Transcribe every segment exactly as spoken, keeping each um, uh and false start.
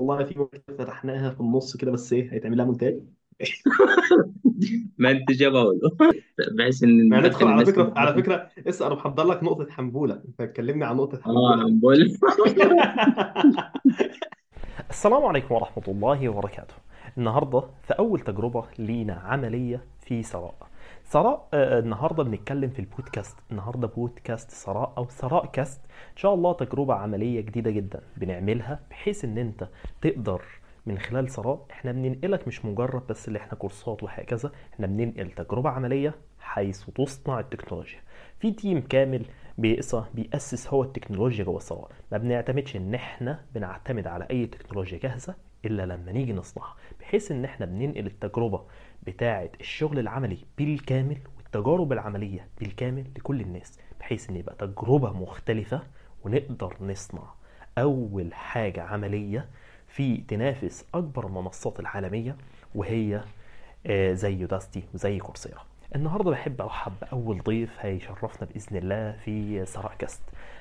والله في واحدة فتحناها في النص كده، بس ايه هيتعمل لها مونتاج. ما انت جابه بحيث ان يعني ندخل ندخل على الناس في فكره على الموضوع. فكره اسال، انا محضر لك نقطه حنبوله، انت اتكلمني عن نقطه اه حنبوله. عم بقول. السلام عليكم ورحمة الله وبركاته. النهاردة في أول تجربة لينا عملية في ثراء. ثراء آه، النهاردة بنتكلم في البودكاست، النهاردة بودكاست ثراء أو ثراء كاست. إن شاء الله تجربة عملية جديدة جدا بنعملها بحيث إن أنت تقدر من خلال ثراء احنا بننقلك مش مجرد بس اللي احنا كورسات وهكذا، احنا بننقل تجربة عملية حيث تصنع التكنولوجيا في تيم كامل بيقصى بيأسس هو التكنولوجيا جوه الصالات. ما بنعتمدش ان احنا بنعتمد على اي تكنولوجيا جاهزه الا لما نيجي نصنعها، بحيث ان احنا بننقل التجربه بتاعه الشغل العملي بالكامل والتجارب العمليه بالكامل لكل الناس، بحيث ان يبقى تجربه مختلفه ونقدر نصنع اول حاجه عمليه في تنافس اكبر المنصات العالميه، وهي آه، زي يوداستي وزي كورسيرا. النهارده بحب ارحب باول ضيف هيشرفنا باذن الله في ثراء كاست.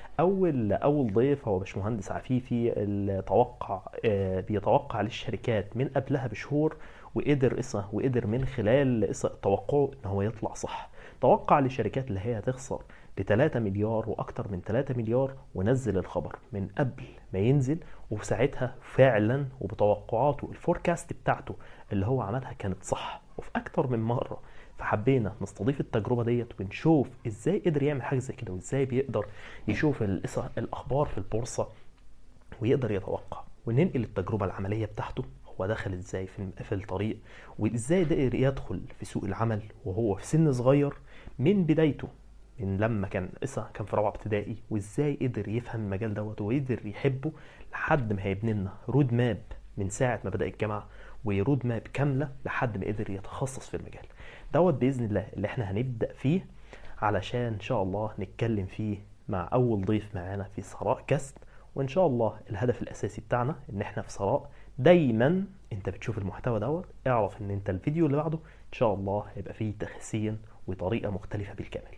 اول اول ضيف هو باشمهندس عفيفي، التوقع آه، بيتوقع للشركات من قبلها بشهور، وقدر قصة وقدر من خلال قصة توقعه ان هو يطلع صح. توقع للشركات اللي هي هتخسر ب ثلاثة مليار واكتر من ثلاثة مليار، ونزل الخبر من قبل ما ينزل، وفي ساعتها فعلا وبتوقعاته الفوركاست بتاعته اللي هو عملها كانت صح وفي اكتر من مره. فحبينا نستضيف التجربه ديت ونشوف ازاي قدر يعمل حاجه زي كده، وازاي بيقدر يشوف الإس- الاخبار في البورصه ويقدر يتوقع، وننقل التجربه العمليه بتاعته هو دخل ازاي في في الطريق، وازاي قدر يدخل في سوق العمل وهو في سن صغير من بدايته، من لما كان لسه كان في رابعه ابتدائي، وازاي قدر يفهم المجال دوت وقدر يحبه لحد ما هيبني لنا رود ماب من ساعه ما بدا الجامعه، ورود ماب كامله لحد ما قدر يتخصص في المجال دوت باذن الله اللي احنا هنبدا فيه، علشان ان شاء الله نتكلم فيه مع اول ضيف معانا في ثراء كاست. وان شاء الله الهدف الاساسي بتاعنا ان احنا في ثراء دايما انت بتشوف المحتوى دوت اعرف ان انت الفيديو اللي بعده ان شاء الله هيبقى فيه تحسين وطريقه مختلفه بالكامل.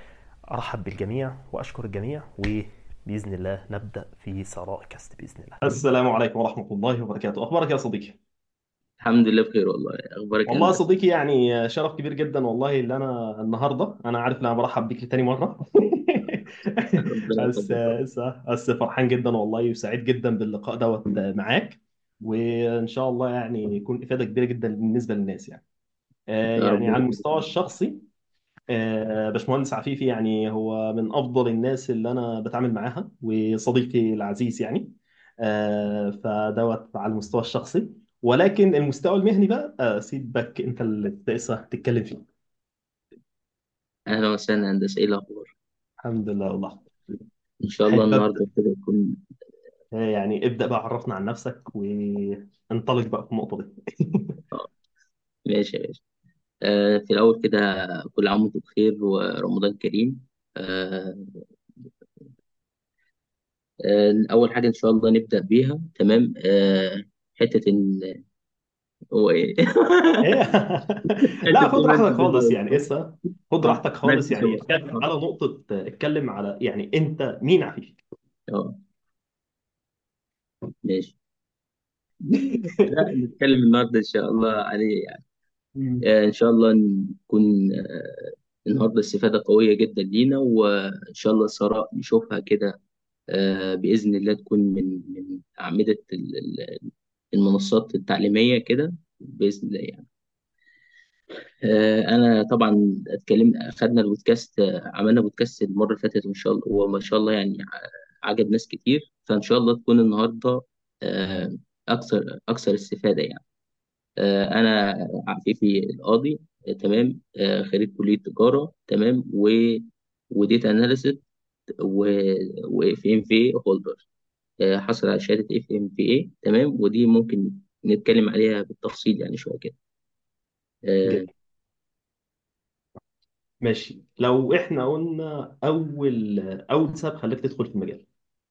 ارحب بالجميع واشكر الجميع، وباذن الله نبدا في ثراء كاست باذن الله. السلام عليكم ورحمه الله وبركاته، اخبارك يا صديقي؟ الحمد لله بخير والله. اخبارك يا والله يا هندسه؟ صديقي يعني شرف كبير جدا والله اللي انا النهارده انا عارف ان انا برحب بيك لتاني مره. ربنا بس يخليك. بس بس فرحان جدا والله وسعيد جدا باللقاء دوت معاك، وان شاء الله يعني يكون افاده كبيره جدا بالنسبه للناس يعني. آه، يا يعني ربنا على يخليك. المستوى الشخصي، آه، باشمهندس عفيفي يعني هو من افضل الناس اللي انا بتعامل معاها وصديقي العزيز يعني. آه، فدوت على المستوى الشخصي، ولكن المستوى المهني بقى آه، سيبك انت اللي تقصى تتكلم فيه. اهلا وسهلا هندسه، ايه الاخبار؟ الحمد لله والله. ان شاء الله احب ابدا، النهارده كده يكون. آه، يعني ابدا بقى، عرفنا عن نفسك وانطلق بقى في النقطه دي. آه، ماشي يا باشا. آه في الاول كده، كل عام وانتم بخير ورمضان كريم. آه آه اول حاجه ان شاء الله نبدا بيها، تمام. آه حته ان هو ايه ايه. لا حته خد هومن راحتك خالص ديفايس. يعني اسا، خد اه راحتك خالص ماشي يعني، شباب. اتكلم اه على نقطه، اتكلم على يعني انت مين عفيف. اه ماشي. لا نتكلم النهارده ان شاء الله عليه يعني. مم. آه، ان شاء الله نكون آه، النهارده استفاده قويه جدا لينا، وان شاء الله ثراء نشوفها كده. آه، باذن الله تكون من من اعمده ال- ال- المنصات التعليميه كده باذن الله يعني. آه، انا طبعا اتكلمت، خدنا البودكاست، آه، عملنا بودكاست المره اللي فاتت، وان شاء الله هو ما شاء الله يعني ع- عجب ناس كتير، فان شاء الله تكون النهارده آه، اكثر اكثر استفاده يعني. آه، انا عفيفي القاضي، آه، تمام. آه، خريج كليه تجاره، تمام، و وديتا اناليسيس، واف ام في هولدر. حصل على شهاده اف ام في اي، تمام، ودي ممكن نتكلم عليها بالتفصيل يعني شويه كده. آه، جميل. ماشي، لو احنا قلنا اول اول سبب خلاك تدخل في المجال.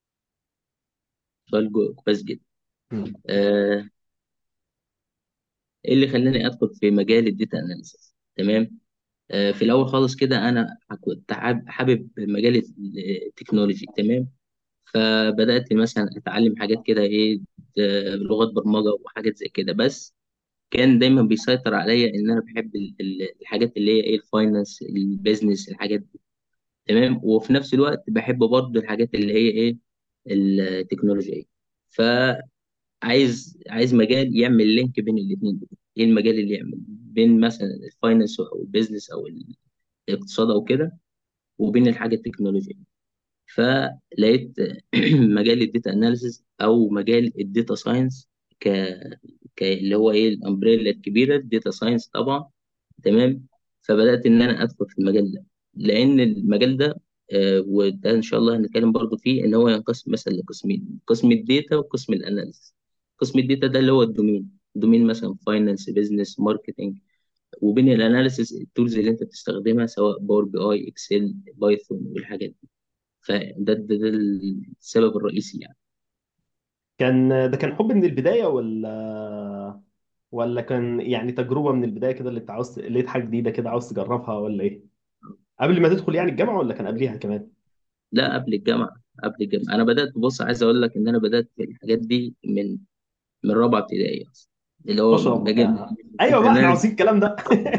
سؤال جو- كويس جدا. مم. آه، ايه اللي خلاني ادخل في مجال الداتا اناليسيس؟ تمام. آه، في الاول خالص كده انا كنت حاب- حابب مجال التكنولوجي، تمام. فبدات مثلا اتعلم حاجات كده ايه، آه، لغات برمجه وحاجات زي كده. بس كان دايما بيسيطر عليا ان انا بحب ال- ال- الحاجات اللي هي ايه، الفاينانس، البيزنس، الحاجات دي. تمام. وفي نفس الوقت بحب برضه الحاجات اللي هي ايه، التكنولوجيا. فعايز عايز مجال يعمل لينك بين الاثنين دول. ايه المجال اللي يعمل بين مثلا الفاينانس او البيزنس او الاقتصاد او كده، وبين الحاجه التكنولوجيا. فلقيت مجال الداتا اناليسز او مجال الداتا ساينس، ك... ك اللي هو ايه الامبريلا الكبيره، الداتا ساينس طبعا. تمام. فبدات ان انا ادخل في المجال ده، لان المجال ده آه، وده ان شاء الله هنتكلم برضو فيه، ان هو ينقسم مثلا لقسمين: قسم الداتا وقسم الاناليسز. قسم الداتا ده اللي هو الدومين دومين مثلا فاينانس، بيزنس، ماركتنج. وبين الاناليسز التولز اللي انت بتستخدمها، سواء باور بي اي، اكسل، بايثون والحاجات دي. فده ده, ده السبب الرئيسي يعني. كان ده كان حب من البدايه، ولا ولا كان يعني تجربه من البدايه كده اللي انت عاوز لقيت حاجه جديده كده عاوز تجربها، ولا ايه؟ قبل ما تدخل يعني الجامعه، ولا كان قبليها كمان؟ لا، قبل الجامعة. قبل الجامعة أنا بدأت. بص، عايز أقول لك إن أنا بدأت في الحاجات دي من من رابعة ابتدائي أصلا، اللي ما هو شاء الله. مجال آه. ايوه بقى، احنا الأناليز. عاوزين الكلام ده.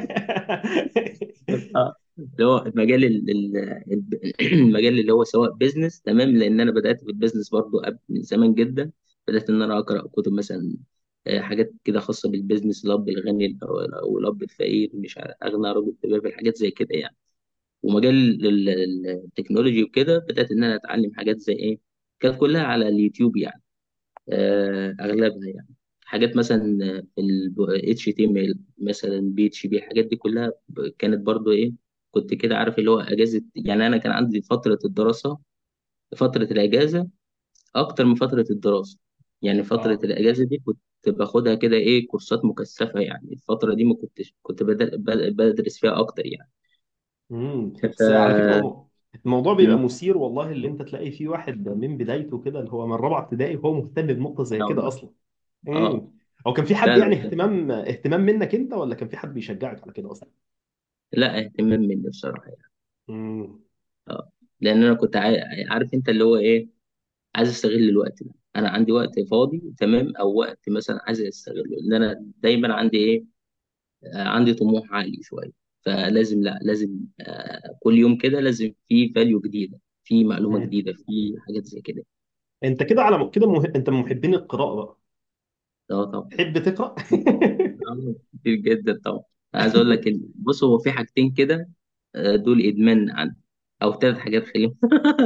اه، اللي هو مجال ال- ال- ال- المجال اللي هو سواء بيزنس. تمام. لأن أنا بدأت في البيزنس برضو قبل من زمان جدا. بدأت إن أنا أقرأ كتب مثلا، آه، حاجات كده خاصة بالبيزنس، الأب الغني أو أو الأب الفقير، مش عارف، أغنى رجل في حاجات زي كده يعني. ومجال ال- ال- التكنولوجي وكده بدأت إن أنا أتعلم حاجات زي إيه، كانت كلها على اليوتيوب يعني. آه، أغلبها يعني حاجات مثلا ال اتش تي ام ال، مثلا بي اتش بي، الحاجات دي كلها ب- كانت برضو إيه، كنت كده عارف اللي هو أجازة يعني. أنا كان عندي فترة الدراسة، فترة الأجازة أكتر من فترة الدراسة. يعني فترة اه. الأجازة دي كنت باخدها كده إيه، كورسات مكثفة يعني. الفترة دي ما كنتش كنت بدر- بدرس فيها أكتر يعني. امم ف بس على فكره الم- الموضوع بيبقى مثير والله، اللي انت تلاقي فيه واحد من بدايته كده اللي هو من رابعه ابتدائي وهو مهتم بنقطه زي اه كده والله. اصلا. اه امم او كان في حد فعلا. يعني اهتمام اهتمام منك انت، ولا كان في حد بيشجعك على كده اصلا؟ لا، اهتمام مني بصراحة يعني. امم اه، لأن أنا كنت عا- عارف أنت اللي هو إيه، عايز أستغل الوقت ده. أنا عندي وقت فاضي تمام، أو وقت مثلا عايز أستغله، لأن أنا دايما عندي إيه، آه، عندي طموح عالي شوية. فلازم، لا لازم، آه، كل يوم كده لازم في فاليو جديدة، في معلومة امم جديدة، في حاجات زي كده. انت كده على كده مه... انت من محبين القراءه بقى؟ اه طبعا. تحب تقرا؟ آه، كتير جدا طبعا. عايز أقول لك إن- بص، هو في حاجتين كده، آه، دول إدمان عندي، أو ثلاث حاجات خليهم.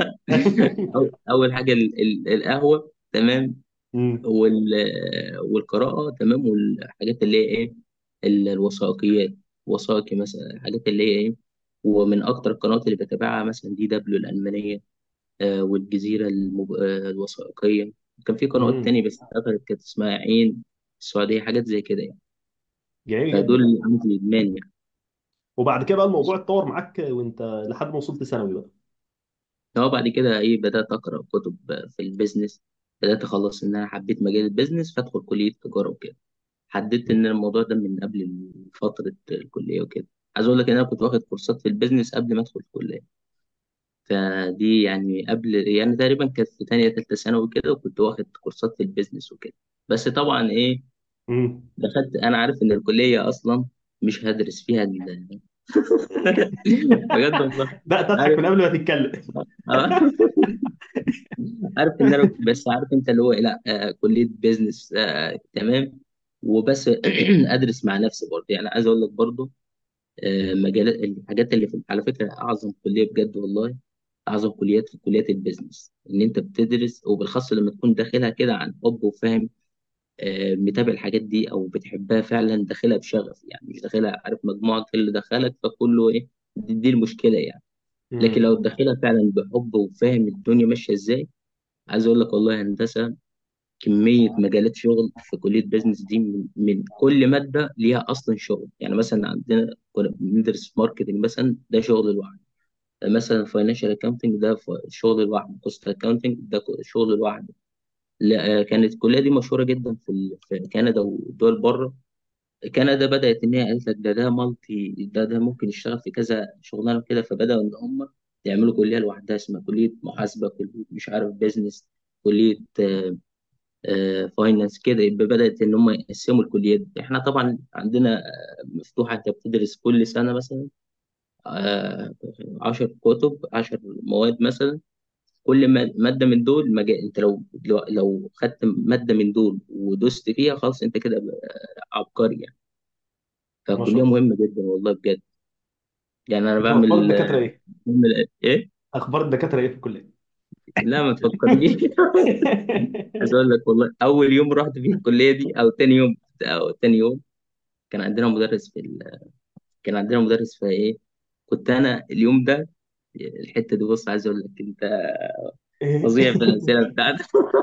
أو- أول حاجة ال- ال- القهوة. تمام. امم وال... والقراءة. تمام. والحاجات اللي هي إيه، ال- الوثائقيات، وثائقي مثلا، الحاجات اللي هي إيه. ومن أكتر القنوات اللي بتابعها مثلا دي دبليو الألمانية، آه، والجزيرة المب... آه، الوثائقية. كان في قنوات امم تانية بس أعتقد كانت اسمها عين السعودية، حاجات زي كده يعني. جميل فدول جدا. اللي عندي إدمان يعني. وبعد كده بقى الموضوع اتطور معاك وانت لحد ما وصلت ثانوي بقى؟ هو بعد كده إيه، بدأت أقرأ كتب في البيزنس. بدأت أخلص إن أنا حبيت مجال البيزنس، فأدخل كلية تجارة وكده. حددت ان الموضوع ده من قبل فتره الكليه وكده. عايز اقول لك ان انا كنت واخد كورسات في البيزنس قبل ما ادخل الكليه. فدي يعني قبل، يعني تقريبا كانت في تانية تالتة ثانوي كده، وكنت واخد كورسات في البيزنس وكده. بس طبعا ايه، امم دخلت انا عارف ان الكليه اصلا مش هدرس فيها ال... بجد والله. لا، تضحك عارف. من قبل ما تتكلم. آه. عارف ان انا بس عارف انت اللي هو إيه، لا، آه كليه بيزنس، آه تمام. وبس ادرس مع نفسي برضه يعني. عايز اقول لك برضه، آه، مجالات الحاجات اللي في، على فكره اعظم كليه بجد والله، اعظم كليات في كليات البيزنس. ان انت بتدرس، وبالخاص لما تكون داخلها كده عن حب وفاهم، آه، متابع الحاجات دي او بتحبها فعلا، داخلها بشغف يعني، مش داخلها عارف مجموعه اللي دخلك فكله ايه. دي, دي المشكله يعني. لكن لو امم داخلها فعلا بحب وفاهم الدنيا ماشيه ازاي، عايز اقول لك والله هندسه كمية مجالات شغل في كلية بيزنس دي، من, من كل مادة ليها أصلا شغل يعني. مثلا عندنا كنا بندرس ماركتنج مثلا، ده شغل لوحده. مثلا فاينانشال اكاونتنج ده ف- شغل لوحده. كوست اكاونتنج ده ك- شغل لوحده. لا، آه، كانت الكلية دي مشهورة جدا في ال- في كندا ودول بره. كندا بدأت إن هي قالت لك ده ده مالتي، ده ده ممكن يشتغل في كذا شغلانة كده. فبدأوا إن هم يعملوا كليه لوحدها اسمها كليه محاسبه، كليه مش عارف بيزنس، كليه فاينانس كده. يبقى بدات ان هم يقسموا الكليات دي. احنا طبعا عندنا آه، مفتوحه، انت بتدرس كل سنه مثلا آه، عشر كتب، عشر مواد مثلا. كل ما- ماده من دول مجال، انت لو لو لو خدت ماده من دول ودوست فيها خلاص انت كده عبقري يعني. ما شاء فكليه الله. مهمه جدا والله بجد. يعني انا طب اخبار بعمل الدكاتره ايه؟ بعمل ايه. اخبار الدكاتره ايه في الكليه؟ لا ما تفكرنيش. عايز اقول لك والله اول يوم رحت فيه الكليه دي، او تاني يوم، او تاني يوم كان عندنا مدرس في ال... كان عندنا مدرس في ايه. كنت انا اليوم ده، الحته دي بص عايز اقول لك انت فظيع في الاسئله بتاعتك.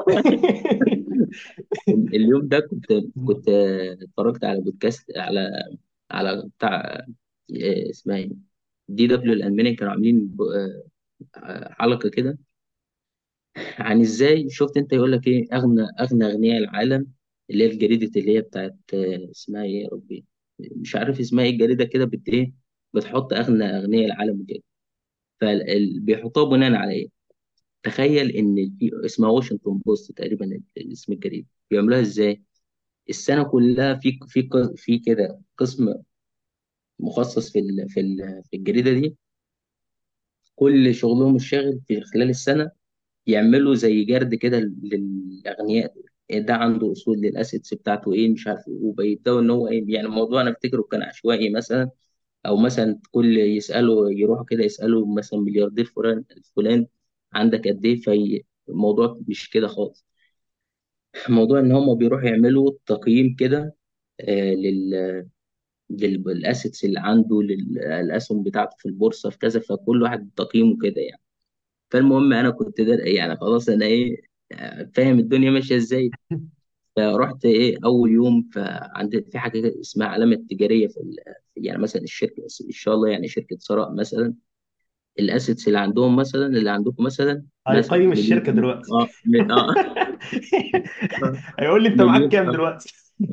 اليوم ده كنت كنت اتفرجت على بودكاست، على على بتاع إيه اسمها ايه، دي دبليو الالماني، كانوا عاملين ب- آه، حلقه كده عن ازاي، شفت انت يقول لك ايه، اغنى اغنى اغنياء العالم، اللي هي الجريده اللي هي بتاعت آه، اسمها ايه يا ربي، مش عارف اسمها ايه الجريده كده، بت ايه، بتحط اغنى اغنياء العالم وكده. فبيحطوها بناء على ايه. تخيل ان في اسمها واشنطن بوست تقريبا اسم الجريده، بيعملوها ازاي. السنه كلها في في ق- في كده قسم مخصص في ال- في ال- في الجريده دي، كل شغلهم الشاغل في خلال السنه يعملوا زي جرد كده للاغنياء دول. إيه ده عنده اصول للاسيتس بتاعته ايه مش عارف إيه، وبيبداوا ان هو ايه، يعني الموضوع انا افتكره كان عشوائي مثلا. او مثلا كل يسالوا يروحوا كده يسالوا مثلا ملياردير فلان فلان عندك قد ايه. فالموضوع مش كده خالص. الموضوع ان هم بيروحوا يعملوا تقييم كده آه، لل للاسيتس اللي عنده، للاسهم بتاعته في البورصه في كذا، فكل واحد تقييمه كده يعني. فالمهم انا كنت ده يعني خلاص انا ايه، فاهم الدنيا ماشيه ازاي. فرحت ايه اول يوم، فعند في حاجه كده اسمها علامه تجاريه في ال- يعني مثلا الشركه ان شاء الله، يعني شركه ثراء مثلا، الاسيتس اللي عندهم مثلا، اللي عندكم مثلا مثلا هيقيم الشركه مليون. دلوقتي. اه م- اه هيقول لي انت معاك مليون كام اه. دلوقتي؟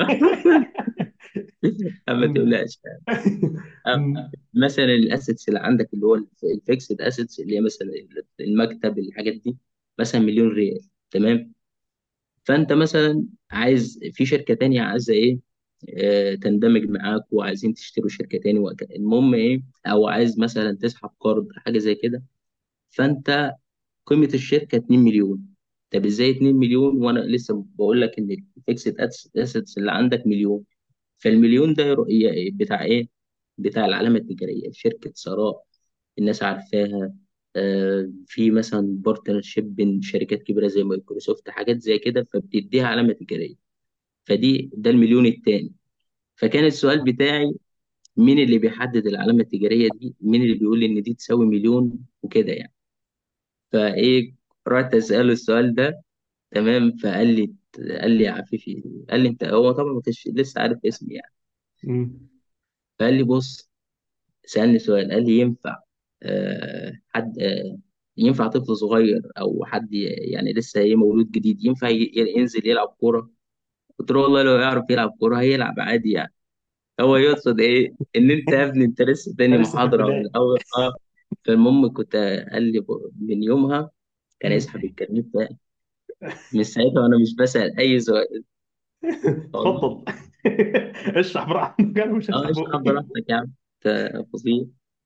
ما تقولقش. آه، مثلا الاسيتس اللي عندك اللي هو الفيكسد اسيتس، اللي هي مثلا المكتب الحاجات دي، مثلا مليون ريال. تمام. فانت مثلا عايز في شركه تانية عايزه ايه، آه، تندمج معاك وعايزين تشتروا شركه تاني وك- المهم ايه، او عايز مثلا تسحب قرض حاجه زي كده. فانت قيمه الشركه اتنين مليون. طب ازاي اتنين مليون وانا لسه بقول لك ان الفيكسد اسيتس اللي عندك مليون. فالمليون ده يرو- ي- بتاع ايه، بتاع العلامه التجاريه، شركه ثراء الناس عارفاها. آه، في مثلا بارتنرشيب بين شركات كبيره زي مايكروسوفت، حاجات زي كده، فبتديها علامه تجاريه. فدي ده المليون التاني. فكان السؤال بتاعي، مين اللي بيحدد العلامه التجاريه دي، مين اللي بيقول ان دي تساوي مليون وكده يعني. فايه، رحت اساله السؤال ده. تمام. فقال لي قال لي يا عفيفي، قال لي انت، هو طبعا ما كانش لسه عارف اسمي يعني. مم. فقال لي بص، سألني سؤال، قال لي ينفع آه، حد آه، ينفع طفل صغير او حد ي- يعني لسه ايه مولود جديد ينفع ي- ينزل يلعب كوره. قلت له والله لو يعرف يلعب كوره هيلعب عادي يعني. هو يقصد ايه، ان انت يا ابني انت لسه تاني أنا لسه في محاضره من البدايه. الاول اه. فالمهم كنت، قال لي ب- من يومها كان مم. يسحب الكارنيه بتاعي. من ساعتها وانا مش بسأل اي سؤال. والله. اتفضل. اشرح براحتك، انا مش اه هفتح اشرح بقي. براحتك يا عم، انت فظيع.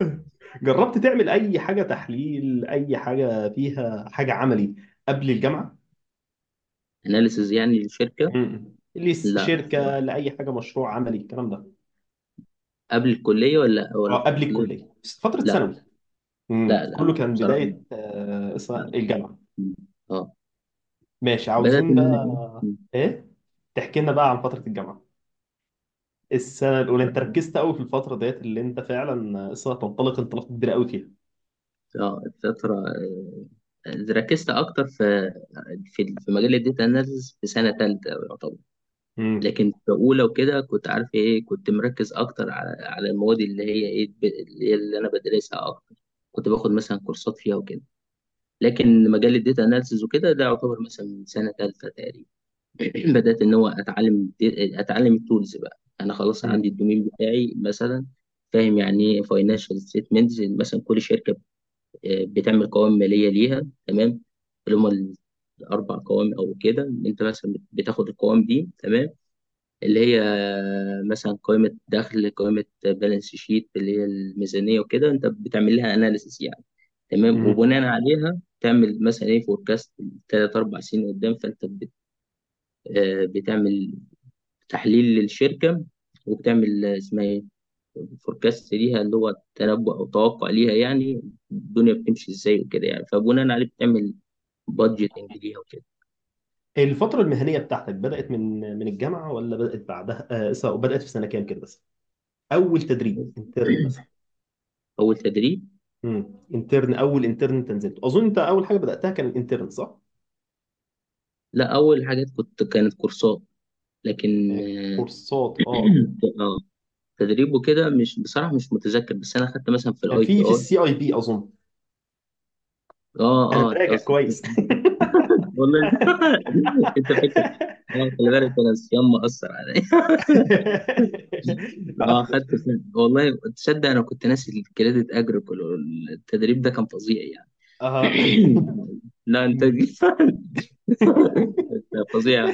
جربت تعمل اي حاجه تحليل، اي حاجه فيها حاجه عملي قبل الجامعه؟ اناليسز يعني للشركه. مم. اللي لا شركه، بصراحه. لاي حاجه، مشروع عملي، الكلام ده. قبل الكليه ولا ولا اه في قبل الكليه. الكليه، بس فتره لا ثانوي. مم. لا لا كله لا كان بصراحة. بدايه آه، اسمها لا. الجامعه. مم. اه. ماشي، بدأت عاوزين إن أنا إيه. بقى مم. ايه، تحكي لنا بقى عن فتره الجامعه. السنه الاولى انت ركزت قوي في الفتره ديت اللي انت فعلا اسمها تنطلق انطلاق كبير قوي فيها. اه الفترة آه، ركزت أكتر في في في مجال الداتا أناليسيس في سنة تالتة يعتبر. مم. لكن في أولى وكده كنت عارف إيه، كنت مركز أكتر على على المواد اللي هي إيه ب- اللي هي اللي أنا بدرسها أكتر. كنت باخد مثلا كورسات فيها وكده. لكن مجال الداتا أناليسيس وكده ده يعتبر مثلا من سنة تالتة تقريبا. بدأت إن هو أتعلم أتعلم التولز بقى. أنا خلاص عندي مم. الدومين بتاعي مثلا، فاهم يعني إيه فاينانشال ستيتمنتس مثلا. كل شركة آه، بتعمل قوائم ماليه ليها، تمام. اللي هم الاربع قوائم او كده. انت مثلا بتاخد القوائم دي، تمام، اللي هي مثلا قائمه دخل، قائمه بالانس شيت اللي هي الميزانيه وكده. انت بتعمل لها اناليسيس يعني، تمام، مم. وبناء عليها تعمل مثلا ايه فوركاست ثلاث اربع سنين قدام. فانت بت- آه، بتعمل تحليل للشركه، وبتعمل آه، اسمها ايه فوركاست ليها، اللي هو تنبؤ او توقع ليها يعني الدنيا بتمشي ازاي وكده يعني. فبناء عليه بتعمل بادجيتنج ليها وكده. الفترة المهنية بتاعتك بدأت من من الجامعة ولا بدأت بعدها؟ آه سواء بدأت في سنة كام كده بس؟ أول تدريب انترن مثلا. اول تدريب. امم انترن، أول انترن أنت نزلته، أظن أنت أول حاجة بدأتها كان الانترن صح؟ لا، اول حاجات كنت كانت كورسات، لكن آه، اه كورسات اه. آه، تدريب وكده مش بصراحه مش متذكر، بس انا خدت مثلا في كان الاي تي في في اي. السي اي بي أظن. اه أنا اه انت براجع قصدك كويس. والله. انت فاكر؟ اه خلي بالك انا الصيام مأثر عليا. اه لا. خدت سنة. والله تصدق انا كنت ناسي الكريدت اجريكول. التدريب ده كان فظيع يعني. اه. لا انت أنت فظيع.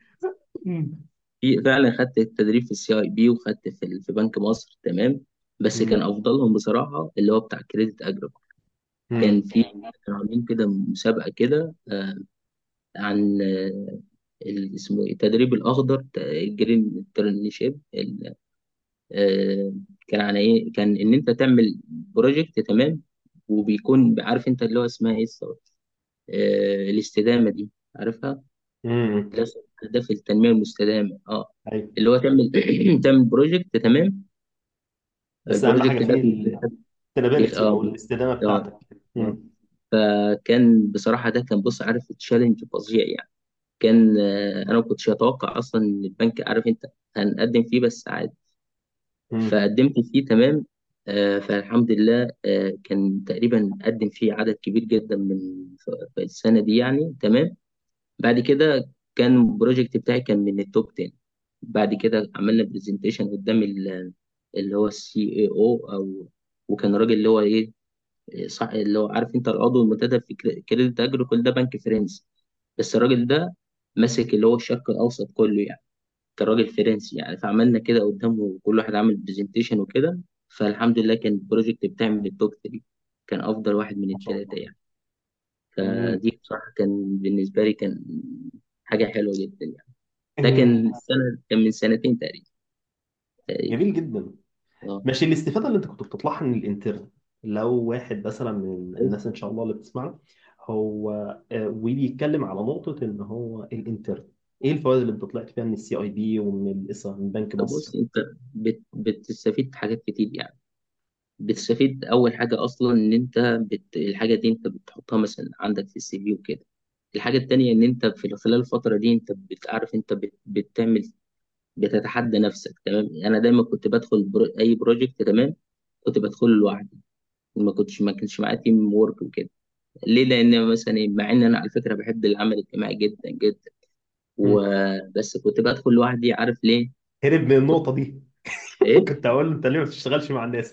في فعلا خدت التدريب في السي اي بي، وخدت في ال- في بنك مصر، تمام. بس كان مم. افضلهم بصراحه اللي هو بتاع كريدت اجريكول. كان مم. في كانوا عاملين كده مسابقه كده آه، عن آه، ال- اسمه ايه التدريب الاخضر، الجرين انترنشيب. آه، كان عن ايه كان ان انت تعمل بروجكت، تمام، وبيكون عارف انت اللي هو اسمها ايه الصوت. آه، الاستدامه دي عارفها. مم. ده هدف التنميه المستدامه، اه. أيوة. اللي هو تعمل تعمل بروجكت، تمام. بس أهم حاجة البروجكت ده فيه بي- بيخ... السستينابيلتي اه أو الاستدامة اه بتاعتك. اه مم. فكان بصراحه ده كان بص عارف تشالنج فظيع يعني. كان آه، انا ما كنتش اتوقع اصلا ان البنك عارف انت هنقدم فيه، بس عادي. مم. فقدمت فيه، تمام. آه، فالحمد لله آه، كان تقريبا قدم فيه عدد كبير جدا من ف- في السنة دي يعني، تمام. بعد كده كان البروجكت بتاعي كان من التوب عشرة. بعد كده عملنا برزنتيشن قدام ال- اللي هو السي اي او او وكان راجل اللي هو ايه صح اللي هو عارف انت العضو المنتدب في كري- كريدت اجريكول ده بنك فرنسي. بس الراجل ده ماسك اللي هو الشرق الاوسط كله يعني. كان راجل فرنسي يعني. فعملنا كده قدامه كل واحد عامل برزنتيشن وكده. فالحمد لله كان البروجكت بتاعي من التوب تلاتة. كان افضل واحد من ما شاء الثلاثه الله. يعني. مم. فدي بصراحه كان بالنسبه لي كان حاجه حلوه جدا يعني. ده مم. كان السنه كان من سنتين تقريبا تقريبا. جميل جدا. اه ماشي، الاستفادة اللي انت كنت بتطلعها من الانترن، لو واحد مثلا من الناس ان شاء الله اللي بتسمعنا هو آه، وبيتكلم على نقطة ان هو الانترن، ايه الفوائد اللي انت طلعت فيها من السي اي بي ومن الاس من بنك طب مصر؟ بص انت بت... بتستفيد حاجات كتير يعني. بتستفيد اول حاجه اصلا ان انت بت... الحاجه دي انت بتحطها مثلا عندك في السي في وكده. الحاجه التانيه ان انت في خلال الفتره دي انت بتعرف انت بت... بتعمل بتتحدى نفسك، تمام. انا دايما كنت بدخل برو... اي بروجكت، تمام، كنت بدخله لوحدي. ما كنتش ما كانش معايا تيم وورك وكده. ليه؟ لان مثلا إيه، مع ان انا على فكره بحب العمل الاجتماعي جدا جدا، مم. وبس كنت بدخل لوحدي. عارف ليه؟ هرب من كنت النقطة دي. ايه كنت هقول له انت ليه ما بتشتغلش مع الناس؟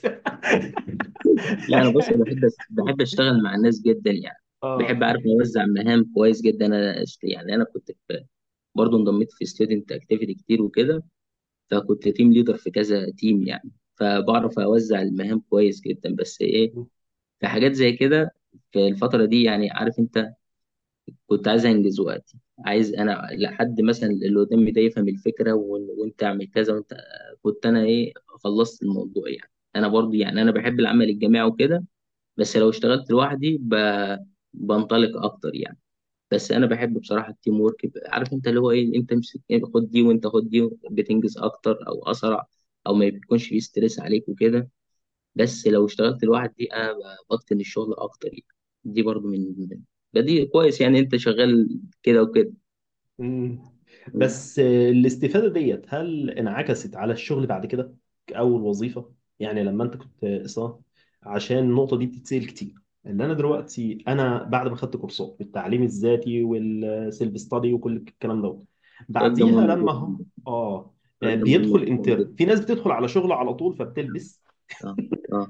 لا انا بص بحب بحب اشتغل مع الناس جدا يعني. اه. بحب اعرف اوزع مهام كويس جدا. انا أشت- يعني انا كنت في برضه انضميت في ستودنت اكتيفيتي كتير وكده. فكنت تيم ليدر في كذا تيم يعني. فبعرف اوزع المهام كويس جدا. بس ايه في حاجات زي كده في الفترة دي يعني عارف انت كنت عايز انجز وقتي. عايز انا لحد مثلا اللي قدامي ده يفهم الفكرة، وإن- وانت اعمل كذا وانت. كنت انا ايه خلصت الموضوع يعني. انا برضو يعني انا بحب العمل الجماعي وكده. بس لو اشتغلت لوحدي ب... بنطلق اكتر يعني. بس انا بحب بصراحة التيم ورك. عارف انت اللي هو ايه انت مش خد دي وانت خد دي بتنجز اكتر او اسرع، او ما بيكونش فيه ستريس عليك وكده. بس لو اشتغلت لوحدي انا بتقن الشغل اكتر يعني. دي برضو من من- ده دي كويس يعني انت شغال كده وكده. مم. بس آه، الاستفادة ديت هل انعكست على الشغل بعد كده كأول وظيفة؟ يعني لما انت كنت إصابة، عشان النقطة دي بتتسأل كتير. ان انا دلوقتي انا بعد ما خدت كورسات بالتعليم الذاتي والسيلف ستادي وكل الكلام دوت، السؤال ده بعديها مهم لما جدا. هو اه السؤال آه، ده مهم بيدخل جدا انترن، جدا. في ناس بتدخل على شغل على طول فبتلبس. اه اه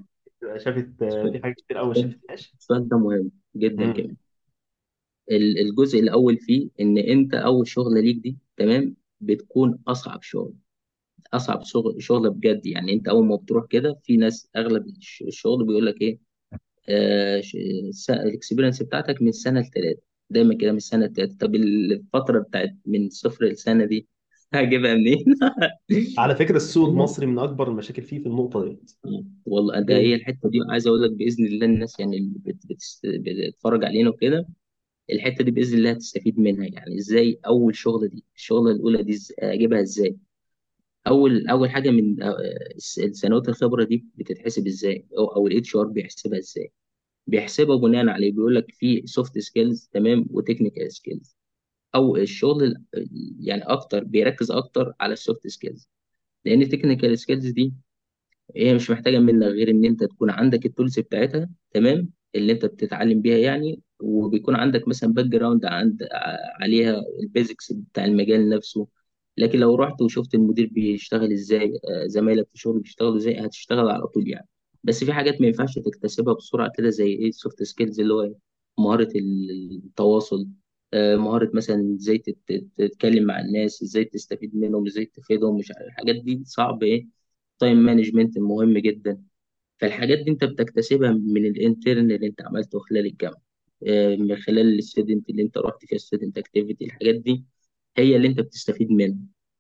شافت آه، في حاجات كتير قوي ما السؤال شافتهاش. السؤال ده مهم جدا امم. كمان. ال- الجزء الأول فيه إن أنت أول شغلة ليك دي تمام بتكون أصعب شغل. أصعب شغل شغل بجد. يعني أنت أول ما بتروح كده، في ناس أغلب الش- الشغل بيقول لك إيه، آه الإكسبيرينس بتاعتك من سنة لتلاتة. دايما كده من سنة لتلاتة. طب الفترة بتاعت من صفر لسنة دي هجيبها منين؟ على فكره السوق المصري من اكبر المشاكل فيه في النقطه دي. والله ده هي ليه؟ الحتة دي عايز أقول لك بإذن الله الناس يعني اللي بت- بتس- بتتفرج علينا وكده، الحته دي باذن الله هتستفيد منها. يعني ازاي اول شغله دي، الشغله الاولى دي إز- اجيبها ازاي؟ اول اول حاجه من آه، الس- السنوات الخبره دي بتتحسب ازاي، او او الاتش ار بيحسبها ازاي؟ بيحسبها بناء عليه. بيقول لك في سوفت سكيلز تمام وتكنيكال سكيلز. او الشغل ال- يعني اكتر بيركز اكتر على السوفت سكيلز، لان التكنيكال سكيلز دي هي مش محتاجة منك غير إن أنت تكون عندك التولز بتاعتها تمام، اللي أنت بتتعلم بيها يعني، وبيكون عندك مثلا باك جراوند عند ع- عليها البيزكس بتاع المجال نفسه. لكن لو رحت وشفت المدير بيشتغل إزاي، آه، زمايلك في الشغل بيشتغلوا إزاي، هتشتغل على طول يعني. بس في حاجات ما ينفعش تكتسبها بسرعة كده، زي إيه السوفت سكيلز اللي هو إيه؟ مهارة التواصل، آه، مهارة مثلا إزاي تت- تت- تتكلم مع الناس، إزاي تستفيد منهم، إزاي تفيدهم. مش عارف الحاجات دي صعب إيه. تايم مانجمنت مهم جدا. فالحاجات دي انت بتكتسبها من الانترن اللي انت عملته خلال الجامعه، آه، من خلال الستودنت اللي انت رحت فيها ستودنت اكتيفيتي. الحاجات دي هي اللي انت بتستفيد منها.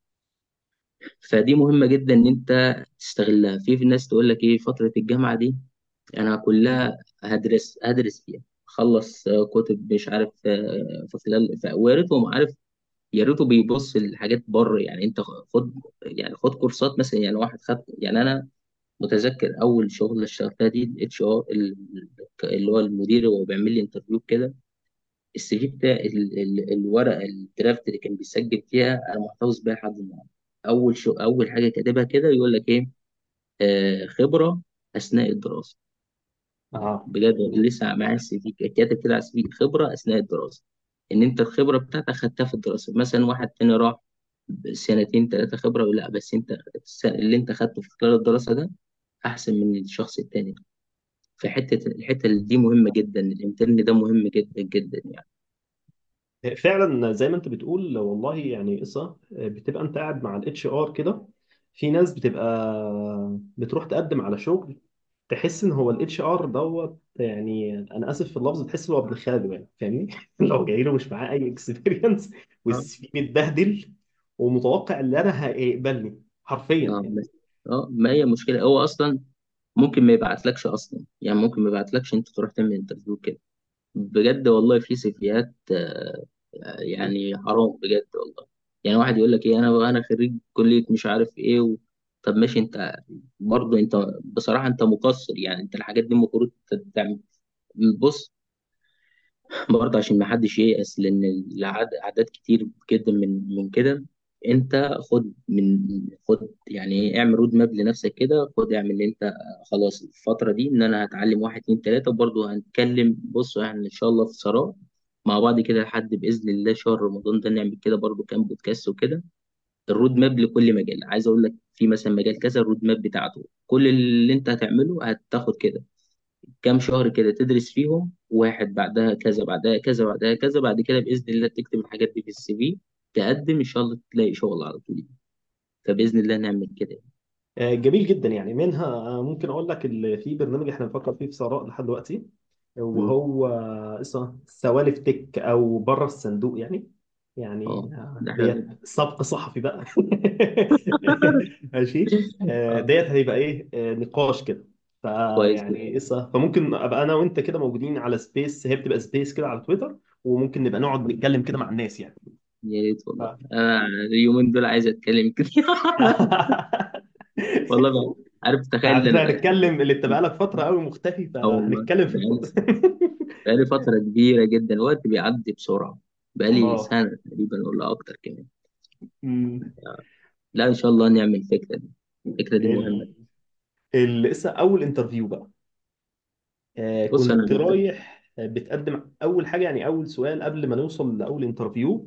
فدي مهمه جدا ان انت تستغلها. في في ناس تقول لك ايه، فتره الجامعه دي انا كلها هدرس هدرس فيها، اخلص آه، كتب مش عارف آه، في خلال ف- ويا ريتهم عارف، يا ريته بيبص الحاجات بره. يعني انت خد، يعني خد كورسات مثلا. يعني واحد خد، يعني انا متذكر اول شغل اشتغلتها دي الاتش ار اللي هو المدير وهو بيعمل لي انترفيو كده، السي في بتاع ال- ال- الورقه الدرافت اللي كان بيسجل فيها انا محتفظ بيها لحد النهارده. اول شو اول حاجه كاتبها كده يقول لك ايه، آه خبره اثناء الدراسه. اه. بجد لسه معايا السي في كاتب كده على السي في، خبره اثناء الدراسه. ان انت الخبره بتاعتك خدتها في الدراسه. مثلا واحد تاني راح سنتين ثلاثه خبره، لا بس انت الس- اللي انت خدته في خلال الدراسه ده احسن من الشخص التاني. فحتة الحتة اللي دي مهمة جدا، الانترن ده مهم جدا جدا يعني. فعلا زي ما انت بتقول والله، يعني قصه بتبقى انت قاعد مع الاتش ار كده، في ناس بتبقى بتروح تقدم على شغل، تحس ان هو الاتش ار دوت، يعني انا اسف في اللفظ، تحس ان هو ابن خاله يعني، فاهمني؟ لو جاي له مش معاه اي اكسبيرينس اه والسي في متبهدل، ومتوقع ان انا هيقبلني حرفيا اه يعني. بس اه ما هي مشكلة. هو اصلا ممكن ما يبعتلكش اصلا، يعني ممكن ما يبعتلكش انت تروح تعمل انترفيو كده. بجد والله في سيفيات آه، آه، يعني حرام بجد والله. يعني واحد يقول لك ايه، انا انا خريج كلية مش عارف ايه و... طب ماشي انت، برضه انت بصراحة انت مقصر. يعني انت الحاجات دي المفروض تعمل. بص، برضه عشان ما حدش ييأس، لأن العدد أعداد كتير جدا من من كده. أنت خد من خد يعني إيه، اعمل رود ماب لنفسك كده. خد اعمل اللي أنت خلاص الفترة دي إن أنا هتعلم واحد اتنين تلاتة. وبرضه هنتكلم، بص يعني إن شاء الله في ثراء مع بعض كده لحد بإذن الله شهر رمضان ده نعمل كده برضه كام بودكاست وكده. الرود ماب لكل مجال. عايز أقول لك في مثلا مجال كذا، الرود ماب بتاعته كل اللي أنت هتعمله هتاخد كده كام شهر كده تدرس فيهم. واحد بعدها كذا، بعدها كذا، بعدها كذا. بعد كده بإذن الله تكتب الحاجات دي في السي في، تقدم إن شاء الله تلاقي شغل على طول. فبإذن الله نعمل كده. آه، جميل جدا. يعني منها آه، ممكن اقول لك اللي في برنامج احنا بنفكر فيه في ثراء لحد دلوقتي، مم. وهو اسمه سوالف تك او بره الصندوق يعني. اه يعني آه، ده حلو. ديت سبق صحفي بقى. ماشي. آه، اه ديت هيبقى ايه، آه، نقاش كده. كويس جدا. فيعني قصه، فممكن ابقى انا وانت كده موجودين على سبيس، هي بتبقى سبيس كده على تويتر، وممكن نبقى نقعد نتكلم كده مع الناس يعني. يا ريت والله. ف... أنا اليومين دول عايز أتكلم كده. والله بقى. عارف على تخيل فكره أنا. هنتكلم، اللي اتبقى لك فتره قوي مختفي، اه والله فهنتكلم في بقالي الفرصه. بقالي فترة كبيرة جدا، الوقت بيعدي بسرعة. بقالي اه. سنة تقريبا ولا أكتر كمان. أمم. لا إن شاء الله نعمل الفكرة دي. الفكرة دي مهمة. ال... ال... لسه اول انترفيو بقى، آه بص أنا كنت رايح آه، بتقدم اول حاجه، يعني اول سؤال قبل ما نوصل لاول انترفيو،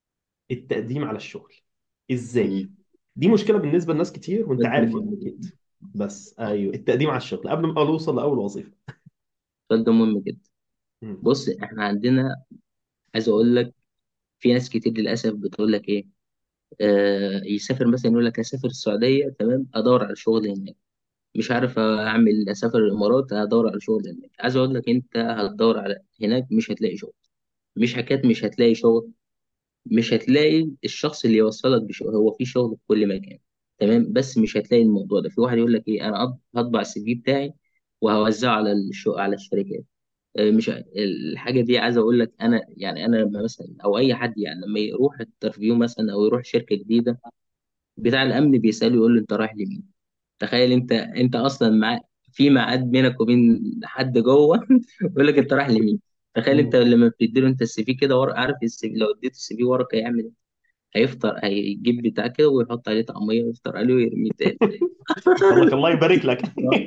التقديم على الشغل ازاي؟ مم. دي مشكله بالنسبه لناس كتير، وانت انت عارف يعني اكيد. بس ايوه، التقديم على الشغل قبل ما اوصل لاول وظيفه. السؤال ده مهم جدا. مم. بص احنا عندنا، عايز اقول لك، في ناس كتير للاسف بتقول لك ايه، آه يسافر مثلا يقول لك اسافر السعوديه تمام ادور على شغل هناك، مش عارف اعمل اسافر الامارات ادور على شغل هناك. عايز اقول لك انت هتدور على هناك مش هتلاقي شغل. مش حكايه مش هتلاقي شغل، مش هتلاقي الشخص اللي يوصلك بشغل. هو في شغل في كل مكان تمام، بس مش هتلاقي الموضوع ده. في واحد يقول لك ايه، انا أط- هطبع السي في بتاعي وهوزعه على الشو على الشركات. آه، مش ع- الحاجه دي عايز اقول لك انا يعني انا لما مثلا او اي حد يعني لما يروح انترفيو مثلا او يروح شركه جديده، بتاع الامن بيساله يقول له انت رايح لمين. تخيل انت انت اصلا مع في ميعاد بينك وبين حد جوه يقول لك انت رايح لمين. تخيل انت مم. لما بتديله انت السي في كده ورق، عارف السي في لو اديته السي في ورقه يعمل إيه؟ هيفطر، هيجيب بتاع كده ويحط عليه طعميه ويفطر عليه ويرميه تاني. يقول لك الله يبارك لك.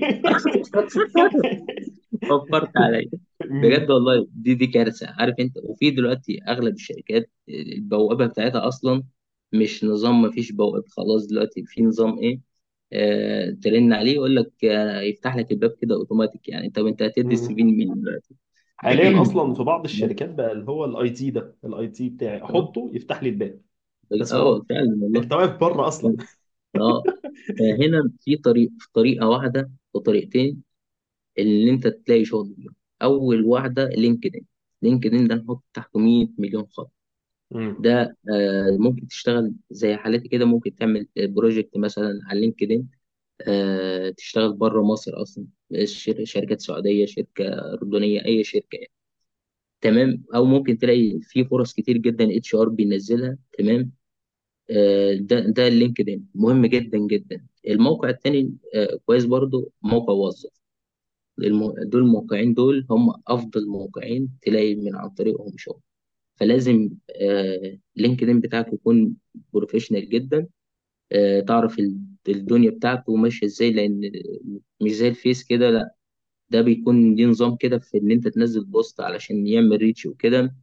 وفرت عليا. مم. بجد والله دي دي كارثه، عارف انت. وفي دلوقتي اغلب الشركات البوابه بتاعتها اصلا مش نظام، ما فيش بوابه خلاص. دلوقتي في نظام ايه، آه ترن عليه يقول لك آه يفتح لك الباب كده اوتوماتيك. يعني طب انت هتدي السي مم. في لمين دلوقتي؟ حاليا اصلا في بعض الشركات بقى اللي هو الاي تي ده، الاي تي بتاعي اه احطه يفتح لي الباب. بس هو اه فعلا والله. انت واقف بره اصلا. اه فهنا في طريق، في طريقه واحده وطريقتين اللي انت تلاقي شغل بيهم. اول واحده لينكدين. لينكدين ده نحط تحته مية مليون خط. مم. ده آه، ممكن تشتغل زي حالتي كده، ممكن تعمل بروجكت مثلا على لينكدين، آه، تشتغل بره مصر اصلا، شر- شركات سعوديه، شركه اردنيه، اي شركه يعني. تمام. او ممكن تلاقي في فرص كتير جدا اتش ار بينزلها تمام. آه، ده ده اللينكدين مهم جدا جدا. الموقع التاني آه، كويس برضو، موقع وظف. المو- دول الموقعين دول هم افضل موقعين تلاقي من عن طريقهم شغل. فلازم آه، لينكدين بتاعك يكون بروفيشنال جدا، آه، تعرف ال- الدنيا بتاعته ماشيه ازاي، لان مش زي الفيس كده، لا. ده بيكون ليه نظام كده في ان انت تنزل بوست علشان يعمل ريتش وكده.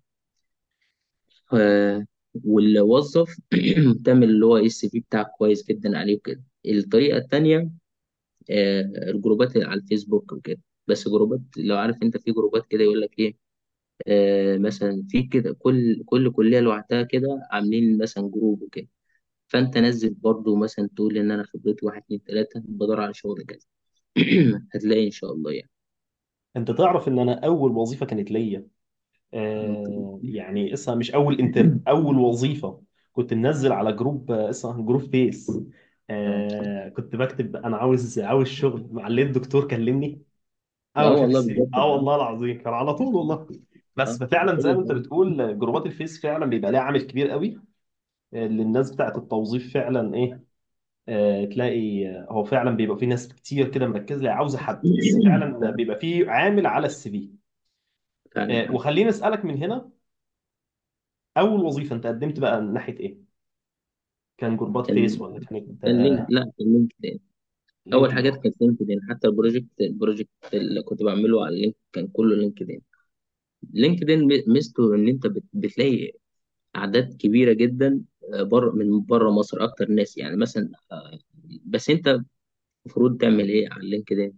آه، واللي وظف تعمل اللي هو ايه السي في بتاعك كويس جدا عليه وكده. الطريقه التانيه آه، الجروبات على الفيسبوك وكده. بس جروبات، لو عارف انت في جروبات كده يقول لك ايه، آه مثلا في كده كل كل كليه لوحدها كده عاملين مثلا جروب وكده. فانت نزل برضو مثلا تقول ان انا خبرتي واحد اتنين تلاته بدور على شغل كذا. هتلاقي ان شاء الله يعني. انت تعرف ان انا اول وظيفه كانت ليا، آه يعني اسمها مش اول انترن، اول وظيفه كنت منزل على جروب، آه، اسمه جروب فيس. اه آه كنت بكتب انا عاوز عاوز شغل، معلم الدكتور كلمني. اه اول ما شاف والله السي في، بجد اه اه. والله العظيم كان على طول والله. بس اه ففعلا زي هو ما انت ده. بتقول جروبات الفيس فعلا بيبقى لها عامل كبير قوي، آه، للناس بتاعت التوظيف فعلا ايه. آه، تلاقي آه، هو فعلا بيبقى في ناس كتير كده مركزه لي عاوزه حد، بس فعلا اه بيبقى في عامل على السي في. فعلا آه، اه. وخليني اسالك من هنا، اول وظيفه انت قدمت بقى من ناحيه ايه؟ كان جروبات كان فيس ولا كانت كان لينك، آه، لا كان لينكدين. اول لينكد حاجات ان؟ كانت لينكدين. حتى البروجكت البروجكت اللي كنت بعمله على اللينك كان كله لينكدين. لينكدين م- ميزته ان انت بت- بتلاقي اعداد كبيره جدا، آه، بره من بره مصر اكتر ناس يعني مثلا. آه، بس انت المفروض تعمل ايه على لينكدين،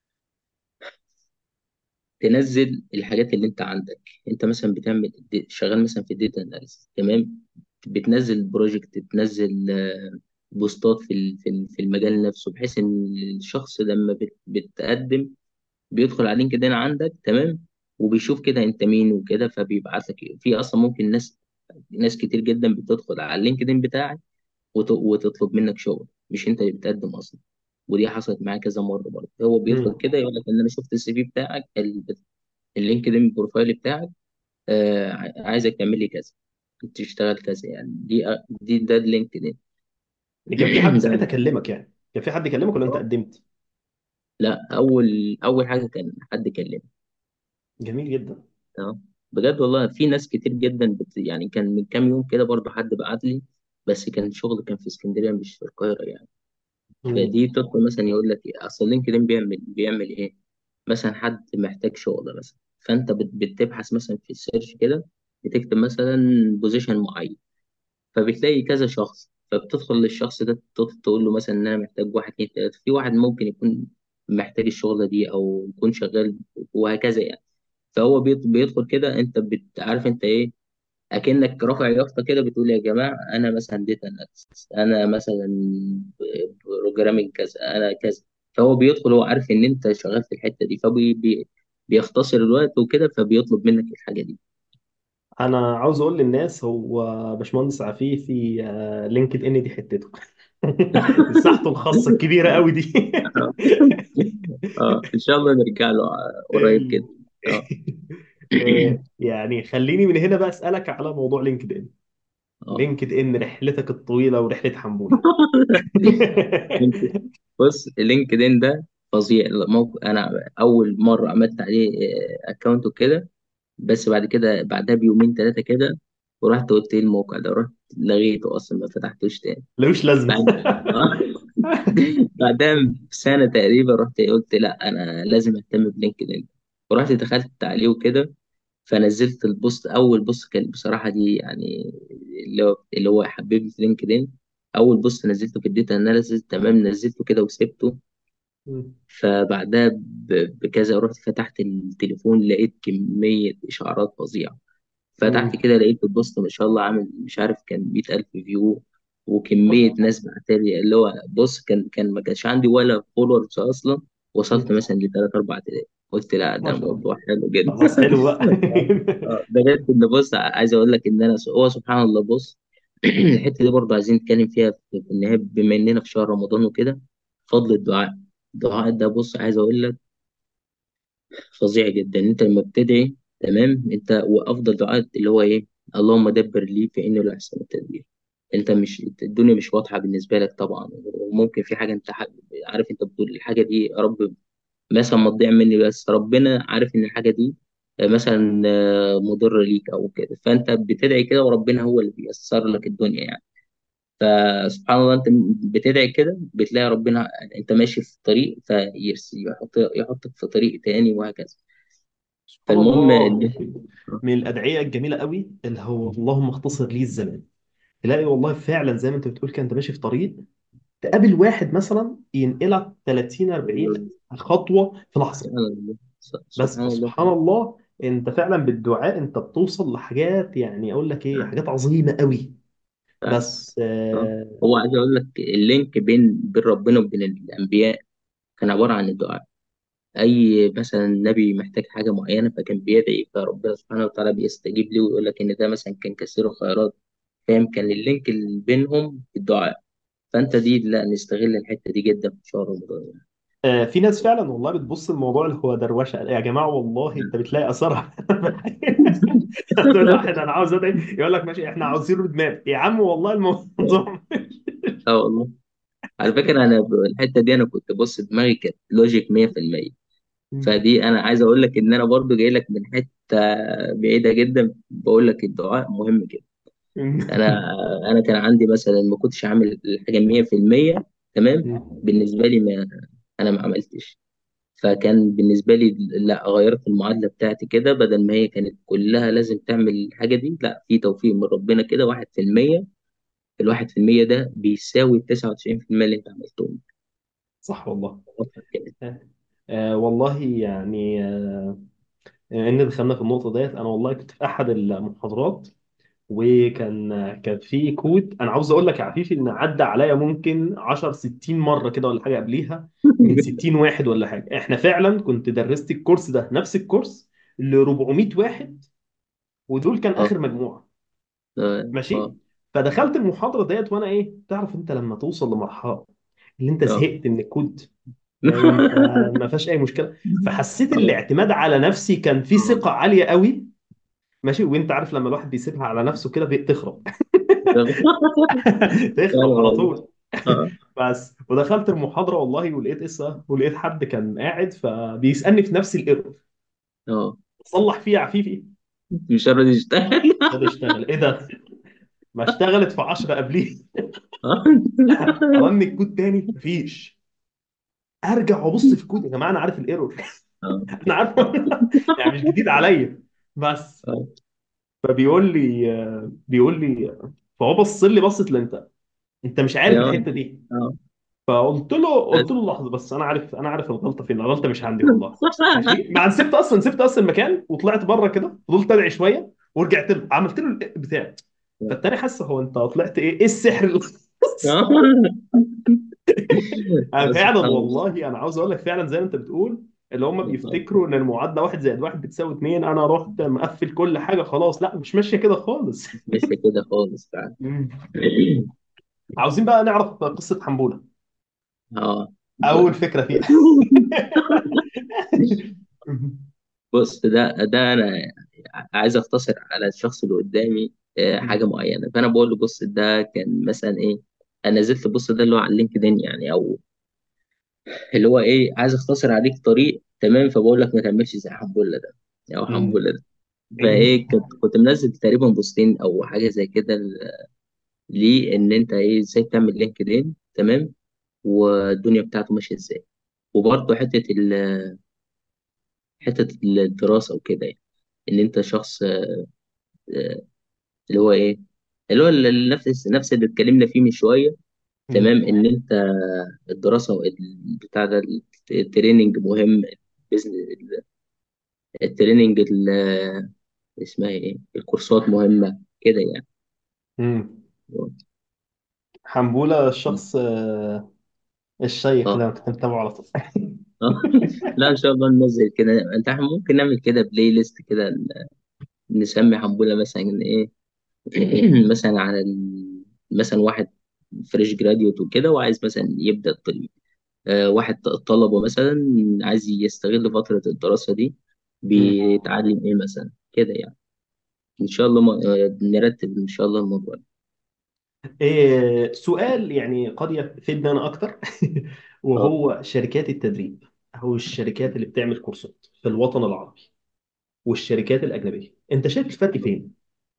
تنزل الحاجات اللي انت عندك. انت مثلا بتعمل دي- شغال مثلا في الداتا اناليسيس تمام، بتنزل بروجكت، تنزل آه، بوستات في ال- في ال- في المجال نفسه، بحيث ان الشخص لما بت- بتقدم بيدخل على لينكدين عندك تمام، وبيشوف كده انت مين وكده، فبيبعت لك. في اصلا ممكن ناس ناس كتير جدا بتدخل على اللينكدين بتاعك وت- وتطلب منك شغل، مش انت اللي بتقدم اصلا. ودي حصلت معايا كذا مره برضه. هو بيدخل مم. كده يقول لك ان انا شفت السي في بتاعك، اللينكدين بروفايل بتاعك، آه ع- عايزك تعمل لي كذا، تشتغل كذا يعني. دي دي ده اللينكدين. كان في حد ساعتها ده كلمك يعني؟ كان في حد كلمك ولا انت آه. قدمت؟ لا، اول اول حاجه كان حد كلمني. جميل جدا. تمام. بجد والله في ناس كتير جدا بت... يعني كان من كام يوم كده برضو حد بعت لي، بس كان شغل كان في اسكندريه مش في القاهره يعني. مم. فدي تدخل مثلا يقول لك إيه، اصل لينكدين بيعمل بيعمل ايه، مثلا حد محتاج شغل مثلا، فانت بت... بتبحث مثلا في السيرش كده، بتكتب مثلا بوزيشن معين، فبتلاقي كذا شخص. فبتدخل للشخص ده تط- تقول له مثلا ان انا محتاج واحد اتنين تلاته، في واحد ممكن يكون محتاج الشغله دي او يكون شغال، وهكذا يعني. فهو بيط- بيدخل كده، انت بتعرف انت ايه، اكنك رافع يافطه كده بتقول يا جماعه انا مثلا داتا اناليسيس، انا مثلا بروجرامينج كذا، انا كذا. فهو بيدخل هو عارف ان انت شغال في الحته دي، فبيختصر الوقت وكده، فبيطلب منك الحاجه دي. انا عاوز اقول للناس، هو باشمهندس عفيفي آه، لينكد ان دي حتته. مساحته الخاصه الكبيره قوي دي. اه ان شاء الله نرجع له قريب ال- جدا. اه. آه، يعني خليني من هنا بقى اسالك على موضوع لينكد ان. اه. لينكد ان رحلتك الطويله ورحله حنبول. بص لينكدين ده فظيع. موقع انا اول مره عملت عليه اكونت وكده، بس بعد كده بعدها بيومين ثلاثه كده ورحت قلت ايه الموقع ده، رحت لغيته اصلا ما فتحتوش تاني. ملوش لازمه. بعد آه. بعدها بسنه تقريبا رحت قلت لا انا لازم اهتم بلينكدين، ورحت دخلت عليه وكده. فنزلت البوست، اول بوست كان بصراحه دي يعني اللي هو اللي هو حببني في لينكدين. اول بوست نزلته في الداتا اناليسيس، تمام، نزلته كده وسبته. فبعدها ب- بكذا رحت فتحت التليفون لقيت كميه اشعارات فظيعه. فتحت كده لقيت البوست ما شاء الله عامل مش عارف كان مئة ألف فيو، وكمية ناس بعتلي اللي هو بص كان كان ما كانش عندي ولا فولورز أصلا، وصلت مثلا لثلاث أربع آلاف. قلت لا ما ده شاء الله. موضوع حلو جدا. خلاص حلو بقى. اه ده غير ان بص عايز اقول لك ان انا س- هو سبحان الله بص. الحته دي برضه عايزين نتكلم فيها في في النهايه، بما اننا في شهر رمضان وكده. فضل الدعاء. الدعاء ده بص عايز اقول لك فظيع جدا. انت لما بتدعي تمام، انت وافضل دعاء اللي هو ايه، اللهم دبر لي فانه لا احسن التدبير. انت مش الدنيا مش واضحه بالنسبه لك طبعا، وممكن في حاجه انت ح- عارف انت بتقول الحاجه دي يا رب مثلا ما تضيع مني، بس ربنا عارف ان الحاجه دي آه، مثلا آه، مضره ليك او كده، فانت بتدعي كده وربنا هو اللي بيسر لك الدنيا يعني. فسبحان الله انت بتدعي كده بتلاقي ربنا انت ماشي في طريق فيرسي يحط يحطك في طريق تاني وهكذا. سبحان فالمهم الله. إن- من الادعيه الجميله قوي اللي هو اللهم اختصر لي الزمان. تلاقي والله فعلا زي ما انت بتقول كده، انت ماشي في طريق، تقابل واحد مثلا ينقلك ثلاثين اربعين خطوه في لحظه. سبحان الله. بس سبحان الله. سبحان الله، انت فعلا بالدعاء انت بتوصل لحاجات، يعني اقول لك ايه، حاجات عظيمه قوي. فعلا. بس آه. آه، هو عايز اقول لك اللينك بين بين ربنا وبين الانبياء كان عباره عن الدعاء. اي مثلا نبي محتاج حاجه معينه فكان بيدعي، فربنا سبحانه وتعالى بيستجيب له ويقول لك ان ده مثلا كان كثير الخيرات. فاهم؟ كان اللينك اللي بينهم الدعاء. فانت دي لا نستغل الحته دي جدا في شهر رمضان يعني. آه، في ناس فعلا والله بتبص الموضوع اللي هو دروشه يا جماعه، والله انت بتلاقي اثرها. تقول واحد انا عاوز ادعي، يقول لك ماشي احنا عاوزين رود ماب يا عم، والله الموضوع. اه والله. على فكره انا ب- الحته دي انا كنت بص دماغي كانت لوجيك مية في المية. فدي انا عايز اقول لك ان انا برضو جاي لك من حته بعيده جدا، بقول لك الدعاء مهم جدا. انا انا كان عندي مثلا ما كنتش عامل الحاجه مية في المية تمام. بالنسبه لي ما انا ما عملتش. فكان بالنسبه لي لا غيرت المعادله بتاعتي كده، بدل ما هي كانت كلها لازم تعمل الحاجه دي، لا في توفيق من ربنا كده واحد في المية. الواحد في المية ده بيساوي التسعة وتسعين في المية اللي انت عملتهم. صح والله. أكتر كده. آه آه، والله يعني آه ان دخلنا في النقطه ديت، انا والله كنت في احد المحاضرات، وكان كان في كود، انا عاوز اقول لك يا عفيفي ان عدى عليا ممكن عشرة ستين مره كده ولا حاجه قبليها، من ستين واحد ولا حاجه. احنا فعلا كنت درست الكورس ده، نفس الكورس، ل اربعمية واحد، ودول كان اه. اخر مجموعه. اه. ماشي. اه. فدخلت المحاضره ديت وانا ايه، تعرف انت لما توصل لمرحله اللي انت اه. زهقت من الكود، يعني انت ما فيهاش اي مشكله، فحسيت اه. الاعتماد على نفسي كان في اه. ثقه عاليه قوي. ماشي. وانت عارف لما الواحد بيسيبها على نفسه كده بتخرب. فعلا تخرب على والله. طول. اه. بس ودخلت المحاضره والله، ولقيت اسا ولقيت حد كان قاعد فبيسالني في نفس الايرور، اه. صلح فيه يا عفيفي. مش راضي يشتغل. ده اشتغل ايه ده؟ ما اشتغلت في عشرة قبليه. اه. رن الكود تاني مفيش. ارجع وابص في الكود، يا جماعه انا عارف الايرور. اه. انا عارفه. يعني مش جديد عليا. بس اه. فبيقول لي بيقول لي فهو بص لي بصت، لي انت انت مش عارف اه الحته دي. اه فقلت له قلت بس. له لحظه بس، انا عارف انا عارف الغلطه فين، الغلطه مش عندي والله. ماشي، بعد سبت اصلا سبت اصلا المكان وطلعت بره كده، فضلت ادعي شويه ورجعت له عملت له البتاع. فالتاني حس هو انت طلعت ايه ايه السحر اللي أنا فعلا سبحان الله. والله انا عاوز اقول لك فعلا زي ما انت بتقول، اللي هم والله بيفتكروا ان المعادله واحد زائد واحد بتساوي اتنين، انا رحت مقفل كل حاجه خلاص، لا مش ماشيه كده خالص. مش كده خالص فعلا. مم. عاوزين بقى نعرف قصه حنبوله، اه اول فكره فيها. بص، ده ده انا عايز اختصر على الشخص اللي قدامي آه، حاجه معينه. فانا بقول له بص، ده كان مثلا ايه، انا نزلت بص ده اللي هو على اللينكدين يعني، او اللي هو ايه، عايز اختصر عليك طريق تمام. فبقول لك ما تعملش زي حنبله ده او حنبله ده. فايه كنت كنت منزل تقريبا بوستين او حاجه زي كده ل- ليه ان انت ايه ازاي تعمل لينكدين تمام، والدنيا بتاعته ماشيه ازاي. وبرضه حته ال- حته الدراسه وكده يعني، ان انت شخص آه، اللي هو ايه، اللي هو ال- نفس نفس اللي اتكلمنا فيه من شويه تمام. ان انت الدراسه ال- بتاع ده، التريننج مهم. البيزنس، التريننج ال- اسمها ايه، الكورسات مهمه كده يعني. مم. حنبوله الشخص آه، الشيق اه ده كنت متابعه على طول. اه لا ان شاء الله ننزل كده. انت ممكن نعمل كده بلاي ليست كده، نسمي حنبله مثلا ايه مثلا على ال... مثلا واحد فريش جراديوت وكده وعايز مثلا يبدا الطريق. آه، واحد طلبه مثلا عايز يستغل فترة الدراسة دي مم. بيتعلم إيه مثلا كده يعني. إن شاء الله ما... آه، نرتب إن شاء الله الموضوع ده. إيه سؤال يعني قد يفيدنا انا اكتر. اه وهو شركات التدريب او الشركات اللي بتعمل كورسات في الوطن العربي والشركات الاجنبيه، انت شايف الفرق فين؟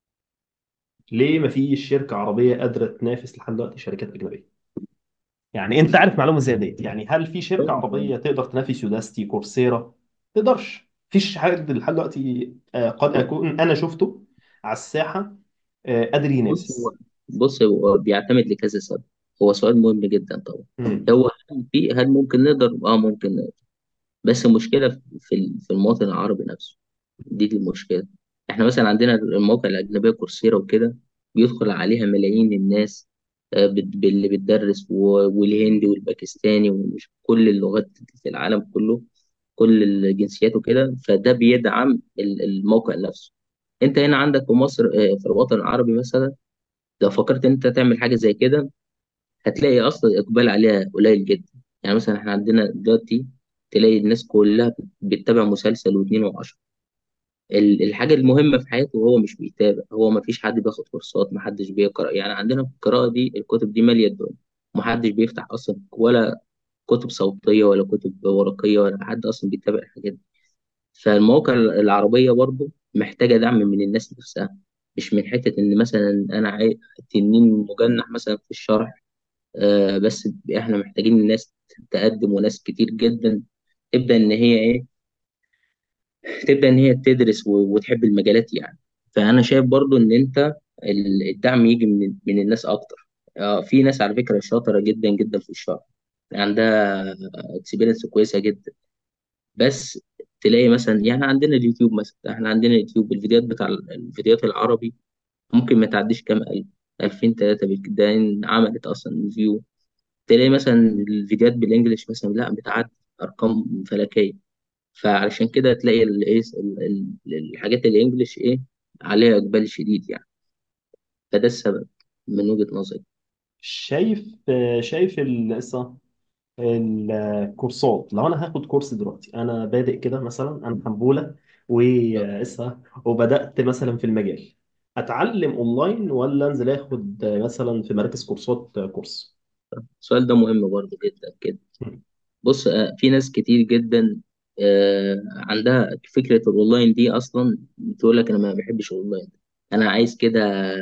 ليه ما فيش شركه عربيه قادره تنافس لحد دلوقتي شركات اجنبيه؟ يعني انت عارف معلومه زي ديت، يعني هل في شركه طبعا. عربيه تقدر تنافس يوداستي كورسيرا؟ تقدرش، فيش حد لحد دلوقتي آه، قد اكون انا شفته على الساحه آه، قادر بص هو ينافس. بص هو بيعتمد لكذا سبب. هو سؤال مهم جدا طبعا. مم. هو هل في هل ممكن نقدر؟ اه ممكن نقدر. بس المشكلة في في ال- في المواطن العربي نفسه. دي دي المشكلة. احنا مثلا عندنا المواقع الأجنبية كورسيرا وكده، بيدخل عليها ملايين الناس آه، بت- باللي بتدرس و- والهندي والباكستاني ومش كل اللغات في العالم كله، كل الجنسيات وكده. فده بيدعم ال- الموقع نفسه. انت هنا عندك في مصر آه، في الوطن العربي مثلا، لو فكرت ان انت تعمل حاجة زي كده هتلاقي اصلا الاقبال عليها قليل جدا. يعني مثلا احنا عندنا دلوقتي تلاقي الناس كلها بتتابع مسلسل واثنين وعشرة. ال- الحاجة المهمة في حياته هو مش بيتابع. هو ما فيش حد بياخد كورسات، ما حدش بيقرأ. يعني عندنا في القراءة دي الكتب دي مالية الدنيا، ما حدش بيفتح أصلا ولا كتب صوتية ولا كتب ورقية، ولا حد أصلا بيتابع الحاجات دي. فالمواقع العربية برضو محتاجة دعم من الناس نفسها، مش من حتة إن مثلا أنا عاي- تنين مجنح مثلا في الشرح. آه بس إحنا محتاجين الناس تقدم، وناس كتير جدا تبدأ إن هي إيه، تبدأ إن هي تدرس و- وتحب المجالات يعني. فأنا شايف برضو إن أنت ال- الدعم يجي من من الناس أكتر. آه، في ناس على فكرة شاطرة جدا جدا في الشرح، عندها اكسبيرينس كويسة جدا. بس تلاقي مثلا يعني عندنا اليوتيوب مثلا، احنا عندنا اليوتيوب الفيديوهات بتاع ال- الفيديوهات العربي ممكن ما تعديش كام ألف، ألفين تلاتة بالكده إن عملت أصلا فيو. تلاقي مثلا الفيديوهات بالإنجلش مثلا لا بتعدي أرقام فلكية. فعلشان كده تلاقي ال- ايه ال- ال- الحاجات الانجليش ايه عليها اقبال شديد يعني. فده السبب من وجهة نظري. شايف آه، شايف القصه الكورسات، لو انا هاخد كورس دلوقتي انا بادئ كده مثلا، انا حنبوله آه، واسا وبدات مثلا في المجال، اتعلم اونلاين ولا انزل اخد مثلا في مراكز كورسات كورس؟ السؤال ده مهم برضه جدا كده. بص آه، في ناس كتير جدا آه، عندها فكرة الاونلاين دي اصلا، بتقول لك انا ما بحبش الاونلاين. انا عايز كده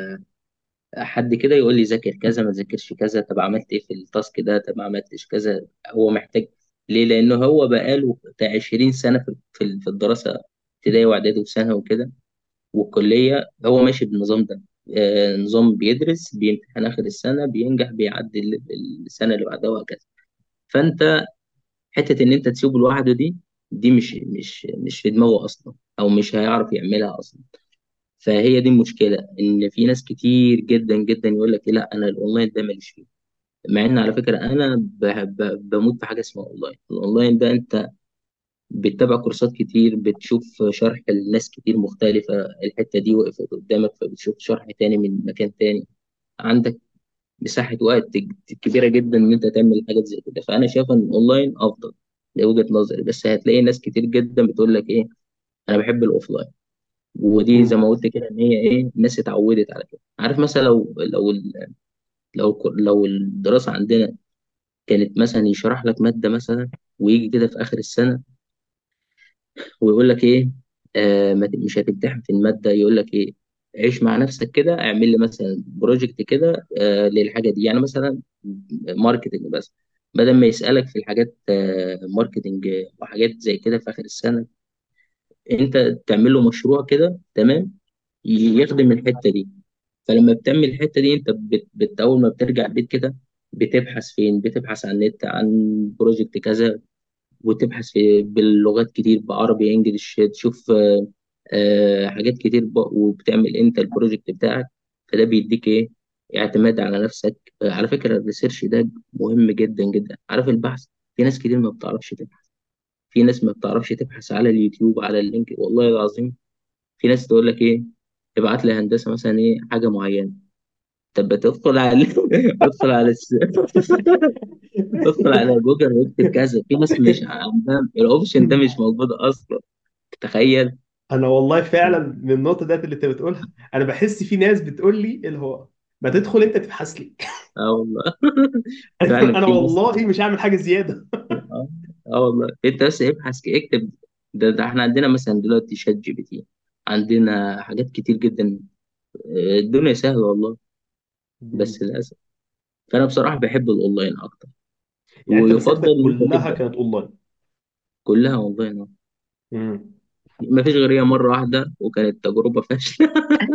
حد كده يقول لي ذاكر كذا ما تذاكرش كذا، طب عملت ايه في التاسك ده، طب ما عملتش كذا. هو محتاج ليه؟ لانه هو بقاله بتاع عشرين سنة في في في الدراسة، ابتدائي واعدادي وثانوي وكده والكلية، هو ماشي بالنظام ده. آه، نظام بيدرس بيمتحن آخر السنة بينجح بيعدي ال- السنة اللي بعدها وهكذا. فأنت حتة إن أنت تسيبه لوحده دي دي مش مش مش في دماغه أصلا، أو مش هيعرف يعملها أصلا. فهي دي المشكلة، إن في ناس كتير جدا جدا يقول لك إيه، لا أنا الأونلاين ده ماليش فيه. مع إن على فكرة أنا ب- ب- بموت في حاجة اسمها أونلاين. الأونلاين ده أنت بتتابع كورسات كتير، بتشوف شرح لناس كتير مختلفة، الحتة دي وقفت قدامك فبتشوف شرح تاني من مكان تاني. عندك مساحة وقت كبيرة جدا إن أنت تعمل حاجات زي كده. فأنا شايف إن الأونلاين أفضل، دي وجهة نظري. بس هتلاقي ناس كتير جدا بتقول لك إيه، أنا بحب الأوفلاين. ودي زي مم. ما قلت كده إن هي إيه، الناس اتعودت على كده. عارف مثلا لو لو ال- لو لو الدراسة عندنا كانت مثلا يشرح لك مادة مثلا، ويجي كده في آخر السنة ويقول لك ايه، آه ما ت- مش هتمتحن في الماده، يقول لك ايه، عيش مع نفسك كده، اعمل لي مثلا بروجكت كده آه للحاجه دي، يعني مثلا ماركتنج بس. بدل ما يسالك في الحاجات آه ماركتنج وحاجات زي كده في اخر السنه، انت تعمل له مشروع كده تمام يخدم الحته دي. فلما بتعمل الحته دي انت بت... بت... اول ما بترجع البيت كده بتبحث فين، بتبحث عن النت عن بروجكت كذا، وتبحث في باللغات كتير، بعربي انجليش، تشوف آه، آه، حاجات كتير ب- وبتعمل انت البروجكت بتاعك. فده بيديك ايه، اعتماد على نفسك. آه، على فكرة الريسيرش ده مهم جدا جدا. عارف البحث، في ناس كتير ما بتعرفش تبحث. في ناس ما بتعرفش تبحث على اليوتيوب على اللينك، والله العظيم. في ناس تقول لك ايه، ابعت لي هندسة مثلا ايه حاجة معينة. طب تدخل على ادخل على الس... ادخل على جوجل واكتب كذا. في ناس مش عندها الاوبشن ده، مش موجود اصلا. تخيل. انا والله فعلا من النقطه ديت اللي انت بتقولها، انا بحس في ناس بتقول لي اللي هو ما تدخل انت تبحث لي. اه والله. فعلا انا في ناس. والله مش هعمل حاجه زياده. اه. اه والله انت بس ابحث ك- اكتب. ده, ده احنا عندنا مثلا دلوقتي شات جي بي تي، عندنا حاجات كتير جدا. آه، الدنيا سهلة والله. مم. بس للأسف. فأنا بصراحة بحب الأونلاين أكتر. يعني انت ويفضل مسيرتك إن أنت كلها تبدأ كانت اونلاين؟ كلها أونلاين. مم. ما فيش غير هي مرة واحدة وكانت تجربة فاشلة.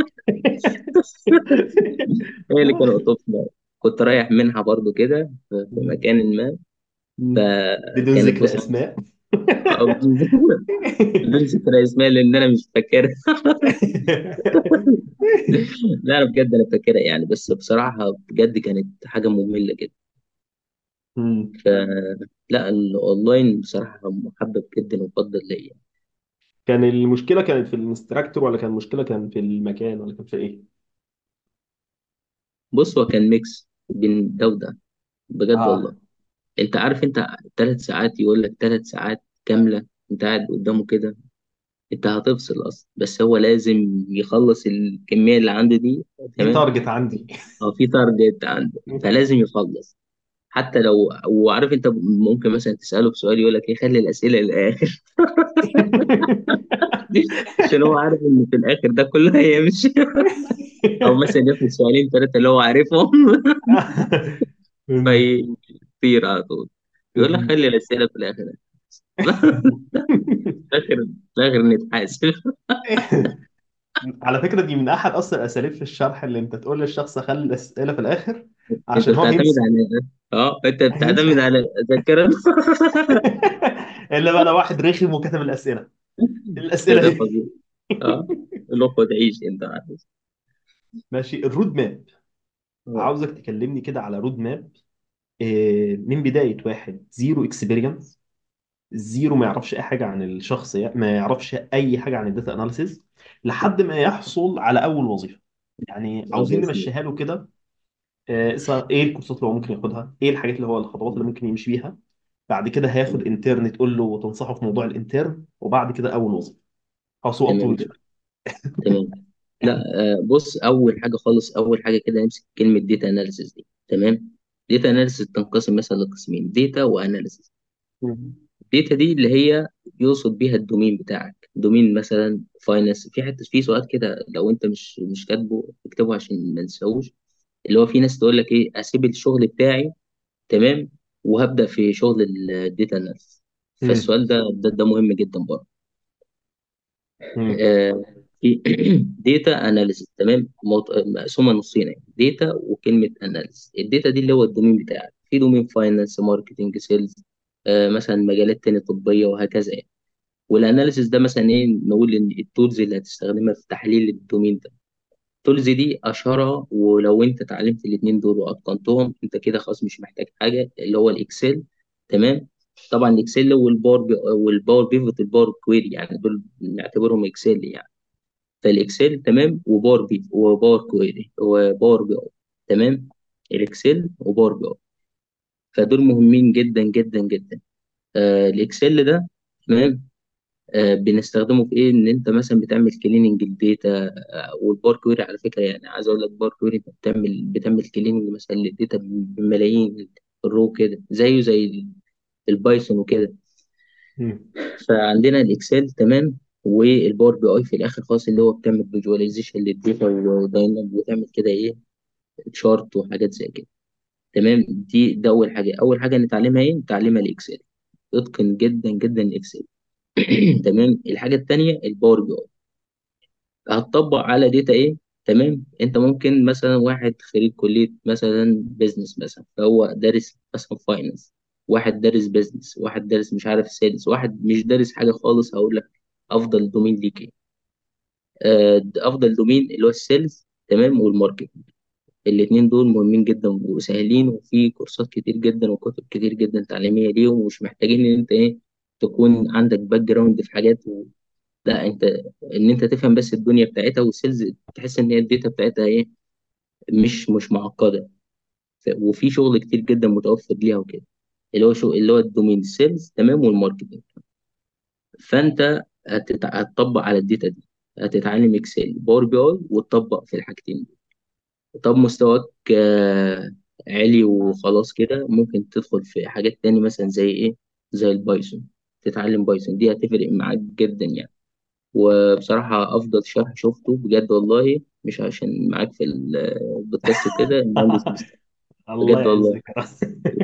هي اللي كانوا طفلة. كنت رايح منحة برضو كده في في مكان ما. مم. بدون فكانت ذكر فسحة. اسماء. أو بدون ذكر اسماء لان انا مش فاكرها. لا انا بجد انا فاكرها يعني، بس بصراحه بجد كانت حاجه ممله جدا. مم. فلا الاونلاين بصراحه محبب جدا ومفضل ليا. كان المشكله كانت في الانستراكتور، ولا كان المشكله كان في المكان، ولا كان في ايه؟ بص هو كان ميكس بين ده وده، بجد اه. والله. انت عارف انت ثلاث ساعات، يقول لك ثلاث ساعات كامله انت قاعد قدامه كده، انت هتفصل اصلا. بس هو لازم يخلص الكميه اللي عنده دي. في تمام. تارجت عندي. اه في تارجت عنده فلازم يخلص. حتى لو، وعارف انت ممكن مثلا تساله بسؤال يقول لك ايه، خلي الاسئله للاخر. عشان هو عارف ان في الاخر ده كله هيمشي. او مثلا ياخد سؤالين ثلاثه اللي هو عارفهم. فيطير على طول. يقول لك خلي الاسئله في الاخر. في الاخر في الاخر نتحاسب. على فكرة دي من أحد أصلا الأساليب في الشرح، اللي أنت تقول للشخص خلي الأسئلة في الآخر انت عشان هو بتعتمد هينسى. على اه انت هينسى. بتعتمد على ذاكره. إلا بقى لو واحد رخم وكتب الأسئلة، ده الأسئلة ده دي. فظيع. اه الاخوه تعيش انت عارف. ماشي، الرود ماب. اه عاوزك تكلمني كده على رود ماب. إيه، من بداية واحد زيرو اكسبيرينس، زيرو ما يعرفش أي حاجة عن الشخص، ما يعرفش أي حاجة عن الداتا أناليسيز، لحد ما يحصل على أول وظيفة. يعني اه عاوزين باذن الله. نمشيها له كده. آه، اسمها ايه الكورسات اللي هو ممكن ياخدها، ايه الحاجات اللي هو الخطوات اللي ممكن يمشي بيها. بعد كده هياخد انترن تقول له وتنصحه في موضوع الانترن، وبعد كده اول وظيفه. هو سؤال تمام طويل جدا. شويه. تمام. لا آه، بص اول حاجه خالص، اول حاجه كده نمسك كلمه داتا اناليسيس دي. تمام. داتا اناليسيس تنقسم مثلا لقسمين، داتا واناليسيس. مم. داتا دي اللي هي يقصد بيها الدومين بتاعك، دومين مثلا فاينانس. في حته في سؤال كده لو انت مش مش كاتبه اكتبه عشان ما نساهوش. اللي هو في ناس تقول لك ايه، اسيب الشغل بتاعي تمام وهبدا في شغل الداتا اناليسيس. مم. فالسؤال ده ده, ده مهم جدا برضه. مم. آه في داتا اناليسيس، تمام، مط- مقسومه نصين يعني، داتا وكلمه اناليسيس. الداتا دي اللي هو الدومين بتاعك، في دومين فاينانس، ماركتنج، سيلز، آه مثلا مجالات تانية طبيه وهكذا يعني. والاناليسيس ده مثلا ايه، نقول ان التولز اللي هتستخدمها في تحليل الدومين ده. التولز دي اشهرها، ولو انت اتعلمت الاثنين دول واتقنتهم انت كده خلاص مش محتاج حاجه، اللي هو الاكسل، تمام. طبعا الاكسل والباور بي والباور بيفوت الباور كويري يعني، دول نعتبرهم اكسل يعني. فالاكسل تمام، وباور بي وباور كويري وباور بي اي، تمام. الاكسل وباور بي اي، فدول مهمين جدا جدا جدا. آه الاكسل ده، تمام، آه بنستخدمه في ايه؟ ان انت مثلا بتعمل كليننج الداتا. آه والباور كويري على فكره، يعني عايز اقول لك بار كويري انت بتعمل بتعمل كليننج مثلا للداتا بملايين الرو كده، زيه زي البايثون وكده. مم. فعندنا الاكسل، تمام، والباور بي اي في الاخر خالص، اللي هو بتعمل فيجواليزيشن للداتا ودايناميك، وتعمل كده ايه، تشارت وحاجات زي كده، تمام. دي ده اول حاجه، اول حاجه نتعلمها ايه؟ نتعلمها الاكسل. اتقن جدا جدا الاكسل. تمام. الحاجه التانيه الباور بي اي، هتطبق على داتا ايه؟ تمام. انت ممكن مثلا واحد خريج كليه مثلا بيزنس مثلا، فهو دارس مثلا فاينانس، واحد دارس بيزنس، واحد دارس مش عارف سيلز، واحد مش دارس حاجه خالص. هقول لك افضل دومين ليك ايه؟ آه، افضل دومين اللي هو السيلز، تمام، والماركتنج. الاتنين دول مهمين جدا وسهلين، وفي كورسات كتير جدا وكتب كتير جدا تعليمية ليهم، ومش محتاجين ان انت ايه، تكون عندك باك جراوند في حاجات و... لا، انت ان انت تفهم بس الدنيا بتاعتها، والسيلز تحس ان هي الداتا بتاعتها ايه، مش مش معقدة. ف... وفي شغل كتير جدا متوفر ليها وكده، اللي هو شو اللي هو الدومين السيلز، تمام، والماركتنج. فانت هتت... هتطبق على الداتا دي، هتتعلم اكسل، باور بي اي، وتطبق في الحاجتين. طب مستواك آه، عالي وخلاص كده، ممكن تدخل في حاجات تاني مثلا زي ايه، زي البايثون. تتعلم بايثون، دي هتفرق معاك جدا يعني. وبصراحة أفضل شرح شفته بجد والله، مش عشان معاك في البودكاست وكده، المهندس مصطفى. الله بجد والله. يعزك يا راس.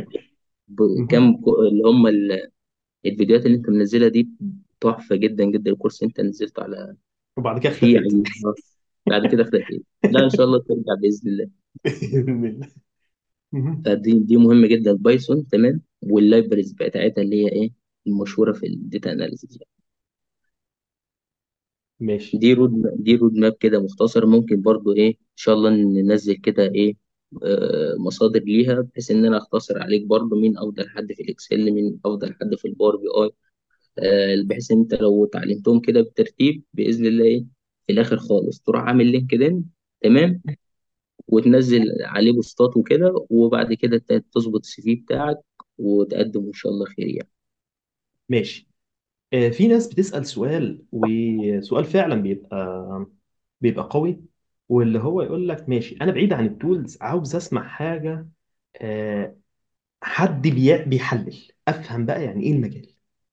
ب- مهم. كم كو- اللي هم ال- الفيديوهات اللي أنت منزلها دي تحفة جدا جدا. الكورس اللي أنت نزلته على وبعد كده فيه اختفيت. يعني، بعد كده اختفيت. لا إن شاء الله ترجع بإذن الله. بإذن الله. مهم. فدي دي مهمة جدا البايثون، تمام، واللايبرز بتاعتها اللي هي ايه، المشهورة في الداتا اناليسيس يعني. ماشي. دي رود دي رود ماب كده مختصر. ممكن برضو ايه ان شاء الله ننزل كده ايه، آه مصادر ليها، بحيث ان انا اختصر عليك برضو مين افضل حد في الاكسل، مين افضل حد في الباور بي اي. آه بحيث ان انت لو اتعلمتهم كده بالترتيب باذن الله ايه، في الاخر خالص تروح عامل لينكدين، تمام، وتنزل عليه بوستات وكده، وبعد كده ت- تظبط السي في بتاعك وتقدم ان شاء الله خير يعني. ماشي. آه، في ناس بتسأل سؤال، وسؤال فعلا بيبقى بيبقى قوي، واللي هو يقول لك ماشي، انا بعيد عن التولز، عاوز اسمع حاجه، آه، حد بي- بيحلل، افهم بقى يعني ايه المجال،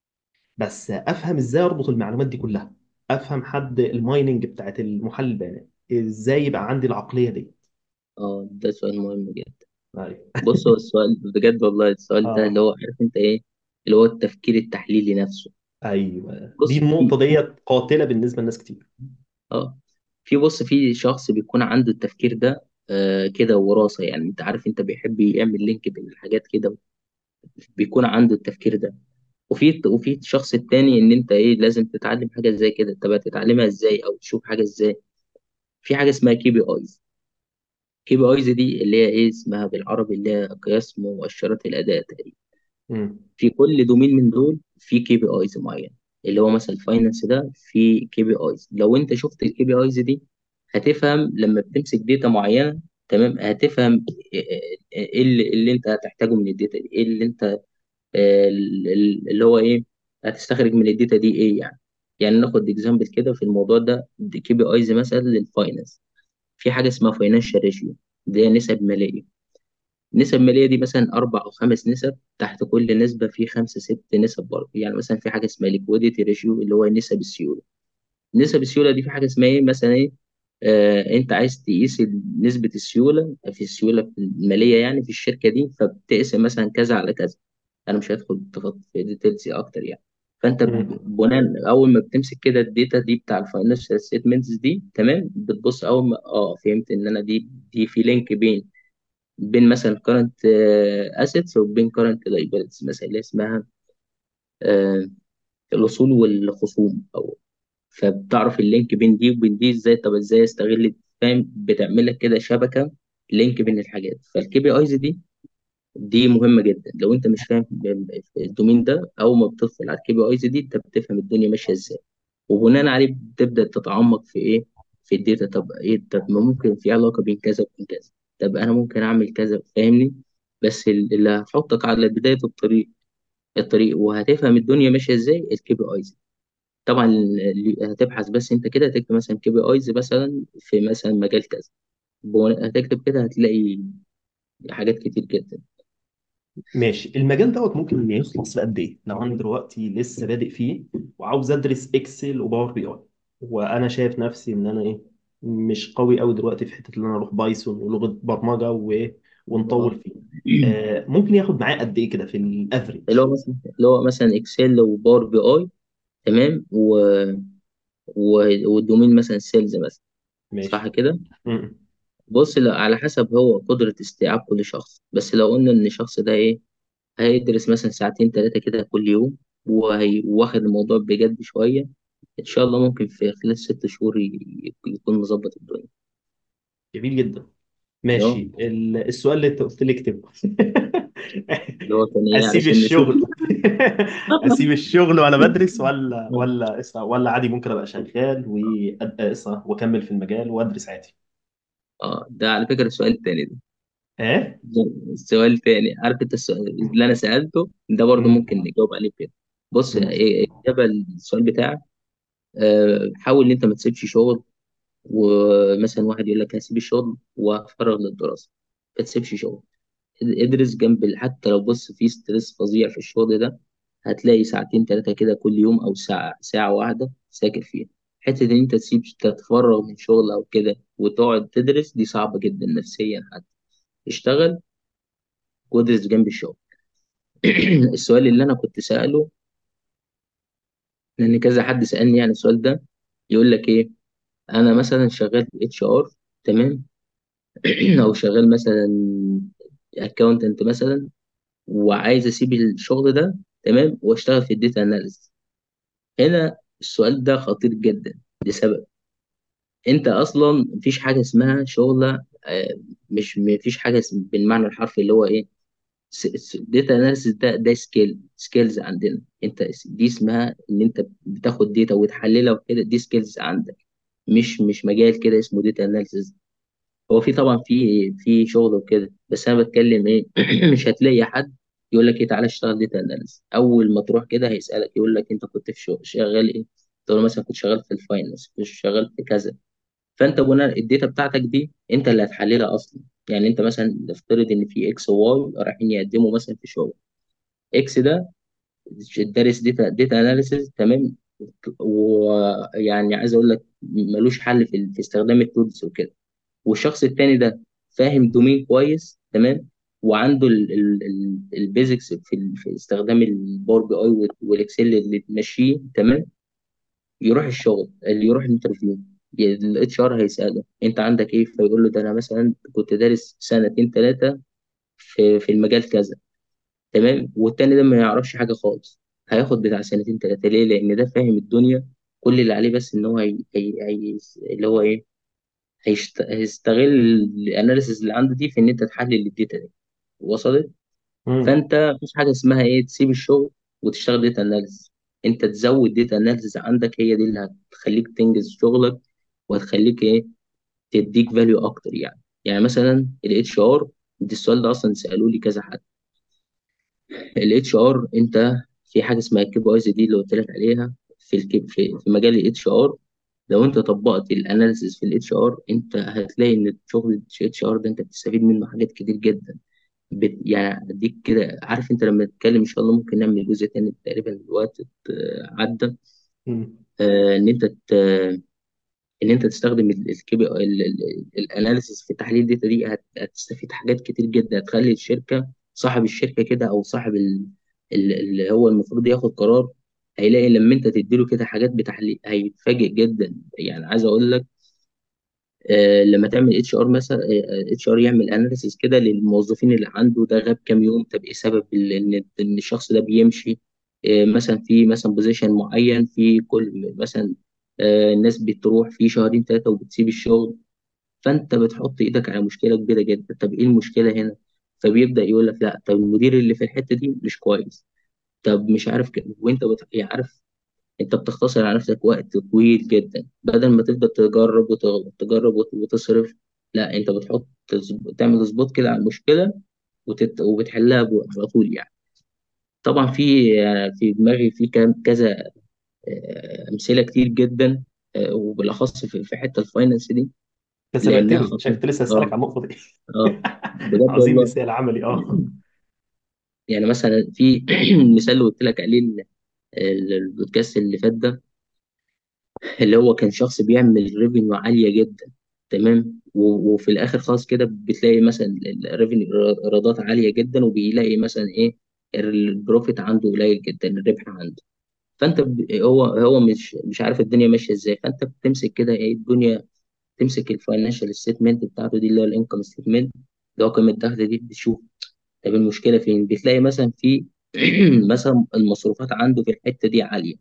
بس افهم ازاي اربط المعلومات دي كلها، افهم حد المايننج بتاعت المحلل البيانات، ازاي يبقى عندي العقليه دي. اه ده سؤال مهم جدا. ايوه. بص، هو السؤال بجد والله، السؤال ده اللي اه. هو عارف انت ايه، اللي هو التفكير التحليلي نفسه. ايوه، دي بص في النقطه ديت قاتله بالنسبه لناس كتير. اه في بص في شخص بيكون عنده التفكير ده آه كده وراثة يعني. انت عارف انت بيحب يعمل لينك بين الحاجات كده، بيكون عنده التفكير ده. وفي وفي الشخص التاني ان انت ايه، لازم تتعلم حاجة زي كده. طب هتتعلمها ازاي او تشوف حاجة ازاي؟ في حاجة اسمها كي بي ايز. كي بي ايز دي اللي هي ايه اسمها بالعربي، اللي هي قياس مؤشرات الاداء تقريبا. امم. في كل دومين من دول في كي بي ايز معين. اللي هو مثلا الفاينانس ده في كي بي ايز. لو انت شفت الكي بي ايز دي هتفهم لما بتمسك داتا معينه، تمام، هتفهم ايه اللي, اللي انت هتحتاجه من الداتا دي، ايه اللي انت آه، اللي هو ايه هتستخرج من الداتا دي ايه يعني. يعني ناخد اكزامبل كده في الموضوع ده، كي بي ايز مثلا للفاينانس. في حاجه اسمها فاينانشال ريشيو، دي هي نسب ماليه. نسب مالية دي مثلا أربع أو خمس نسب، تحت كل نسبة في خمسة ست نسب برضه يعني. مثلا في حاجة اسمها liquidity ratio اللي هو نسب السيولة. نسب السيولة دي في حاجة اسمها إيه مثلا إيه، آه أنت عايز تقيس نسبة السيولة في السيولة المالية يعني في الشركة دي، فبتقسم مثلا كذا على كذا. أنا مش هدخل تفضل في ديتيلز أكتر يعني. فانت مم. ب- بناء اول ما بتمسك كده الداتا دي بتاع الفاينانشال ستيتمنتس دي، تمام، بتبص اول ما اه فهمت ان انا دي دي في لينك بين بين مثلا current اسيتس وبين current liabilities مثلا اللي اسمها آه، الاصول والخصوم، او فبتعرف اللينك بين دي وبين دي ازاي. طب ازاي استغل؟ فاهم؟ بتعمل لك كده شبكه لينك بين الحاجات. فالكي بي ايز دي دي مهمه جدا. لو انت مش فاهم الدومين ده، اول ما بتدخل على الكي بي ايز دي انت بتفهم الدنيا ماشيه ازاي، وبناء عليه بتبدا تتعمق في ايه؟ في الداتا. طب ايه؟ طب ما ممكن في علاقه بين كذا وبين كذا، طب انا ممكن اعمل كذا، فاهمني؟ بس اللي هتحطك على بدايه الطريق الطريق وهتفهم الدنيا ماشيه ازاي الكي بي ايز. طبعا اللي هتبحث بس انت كده هتكتب مثلا كي بي ايز مثلا في مثلا مجال كذا، بو- هتكتب كده هتلاقي حاجات كتير جدا. ماشي. المجال دوت ممكن يخلص في قد ايه لو انا دلوقتي لسه بادئ فيه وعاوز ادرس اكسل وباور بي اي، وانا شايف نفسي ان انا ايه، مش قوي قوي دلوقتي في حته ان انا اروح بايثون ولغه برمجه و... اه ونطول فيه. آه ممكن ياخد معايا قد ايه كده في اللي الافريج؟ هو مثلا اللي هو مثلا اكسل وباور بي اي، تمام، و... و... والدومين مثلا سيلز مثلا، صح ماشي. كده؟ م- بص، لا، على حسب هو قدرة استيعاب كل شخص. بس لو قلنا ان الشخص ده ايه، هيدرس مثلا ساعتين ثلاثة كده كل يوم، وهي- واخد الموضوع بجد شوية، ان شاء الله ممكن في خلال ست شهور ي- يكون مظبط الدنيا. جميل جدا. اه، ماشي. ال- السؤال اللي انت قلت لي اكتبه. اللي هو كان ايه اسيب علشان نشوف. الشغل. اسيب الشغل وانا بدرس، ولا ولا اسا ولا عادي ممكن ابقى شغال وابقى اسا واكمل في المجال وادرس عادي؟ اه، ده على فكرة السؤال التاني ده. ايه. ده السؤال التاني، عارف انت السؤال اللي انا سألته ده برضه مم. ممكن نجاوب عليه كده. بص، مم. إيه- إجابة السؤال بتاعك، آه، حاول ان انت ما تسيبش شغل. ومثلا واحد يقول لك هسيب الشغل وهفرغ للدراسة، ما تسيبش شغل، ادرس جنب ال- حتى لو بص في ستريس فظيع في الشغل ده، هتلاقي ساعتين ثلاثة كده كل يوم أو ساعة ساعة واحدة تذاكر فيها. حتة إن أنت تسيب تتفرغ من شغل أو كده وتقعد تدرس دي صعبة جدا نفسيا حتى. اشتغل وادرس جنب الشغل. السؤال اللي أنا كنت سأله، لأن كذا حد سألني يعني السؤال ده، يقول لك إيه، أنا مثلا شغال في اتش ار، تمام، أو شغال مثلا اكونتنت مثلا، وعايز اسيب الشغل ده، تمام، واشتغل في الداتا اناليسيس. هنا السؤال ده خطير جدا لسبب، انت اصلا مفيش حاجه اسمها شغله، آه، مش مفيش حاجه اسم- بالمعنى الحرفي اللي هو ايه. داتا اناليسيس ده ده سكيل سكيلز عندنا. انت دي اسمها ان انت بتاخد داتا وتحللها وكده، دي سكيلز عندك، مش مش مجال كده اسمه داتا اناليسيس. هو في طبعا في في شغل وكده، بس انا بتكلم ايه. مش هتلاقي حد يقول لك ايه تعالى اشتغل داتا اناليست. اول ما تروح كده هيسالك يقول لك انت كنت في شغل شغال ايه، تقول له مثلا كنت شغال في الفاينانس، كنت شغال في كذا. فانت بناء الداتا بتاعتك دي انت اللي هتحللها اصلا. يعني انت مثلا نفترض ان في اكس وواي رايحين يقدموا مثلا في شغل، اكس ده دارس داتا داتا اناليسيس، تمام، ويعني عايز اقول لك ملوش حل في, في استخدام التولز وكده. والشخص التاني ده فاهم دومين كويس، تمام، وعنده البيزكس في, ال- في استخدام الباور بي اي والاكسل اللي تمشيه، تمام، يروح الشغل اللي يروح الانترفيو، الاتش ار هيساله انت عندك ايه، فيقول له ده انا مثلا كنت دارس سنتين ثلاثه في في المجال كذا، تمام. والتاني ده ما يعرفش حاجه خالص، هياخد بتاع سنتين ثلاثه. ليه؟ لان ده فاهم الدنيا. كل اللي عليه بس ان هو هي... هي... هي... اللي هو ايه، هيشت... هيستغل الاناليسيز اللي عنده دي في ان انت تحلل الداتا دي. وصلت؟ مم. فانت مفيش حاجه اسمها ايه تسيب الشغل وتشتغل داتا اناليسيز. انت تزود داتا اناليسيز عندك، هي دي اللي هتخليك تنجز شغلك، وهتخليك ايه، تديك فاليو اكتر يعني. يعني مثلا الاتش ار، دي السؤال ده اصلا سالوه لي كذا حد. الاتش ار انت في حاجه اسمها الكي بي ايز دي اللي قلت لك عليها في الكي في في مجال الاتش ار. لو انت طبقت الاناليسيس في الاتش ار انت هتلاقي ان شغل الاتش ار ده انت بتستفيد منه حاجات كتير جدا. بت يعني اديك كده، عارف انت لما نتكلم ان شاء الله ممكن نعمل جزء تاني تقريبا الوقت آه، عدى. مم. آه، ان انت ت- ان انت تستخدم الكيبي الاناليسيس في تحليل الداتا دي، هت- هتستفيد حاجات كتير جدا، هتخلي الشركه، صاحب الشركه كده او صاحب ال- ال- اللي هو المفروض ياخد قرار، هيلاقي لما انت تديله كده حاجات بتحليل هيتفاجئ جدا. يعني عايز اقول لك، آه، لما تعمل اتش ار مثلا، اتش ار يعمل اناليسيس كده للموظفين اللي عنده، ده غاب كام يوم، طب ايه سبب ال- ان ان الشخص ده بيمشي، آه، مثلا في مثلا بوزيشن معين في كل مثلا، آه، الناس بتروح في شهرين ثلاثه وبتسيب الشغل. فانت بتحط ايدك على مشكله كبيره جدا. طب ايه المشكله هنا؟ فبيبدا يقول لك لا، طب المدير اللي في الحته دي مش كويس، طب مش عارف كده. وانت بت... يعني عارف، انت بتختصر على نفسك وقت طويل جدا بدل ما تفضل تجرب وتغلط تجرب وت- وتصرف. لا، انت بتحط تعمل سبوت كده على المشكله وتت... وبتحلها ب- على طول يعني. طبعا في في دماغي في كام كذا آه، امثله كتير جدا، آه، وبالاخص في في حته الفاينانس دي، انت لانها سبقتني، خطيره. كنت لسه اسالك اه. عن النقطه دي. اه. بجد عاوزين والله. مثال عملي، اه. يعني مثلا في المثال اللي قلت لك عليه ال- ال- البودكاست اللي فات ده، اللي هو كان شخص بيعمل ريفينيو عالية جدا، تمام، و- وفي الآخر خلاص كده بتلاقي مثلا الريفينيو، إيرادات عالية جدا، وبيلاقي مثلا إيه، البروفيت عنده قليل جدا، الربح عنده. فأنت ب- هو هو مش مش عارف الدنيا ماشية إزاي. فأنت بتمسك كده إيه الدنيا، تمسك الفاينانشال ستيتمنت بتاعته دي، اللي هو الانكم ستيتمنت، اللي هو قيمة الدخل دي، بتشوف طب المشكلة فين. بتلاقي مثلا في مثلا المصروفات عنده في الحتة دي عالية.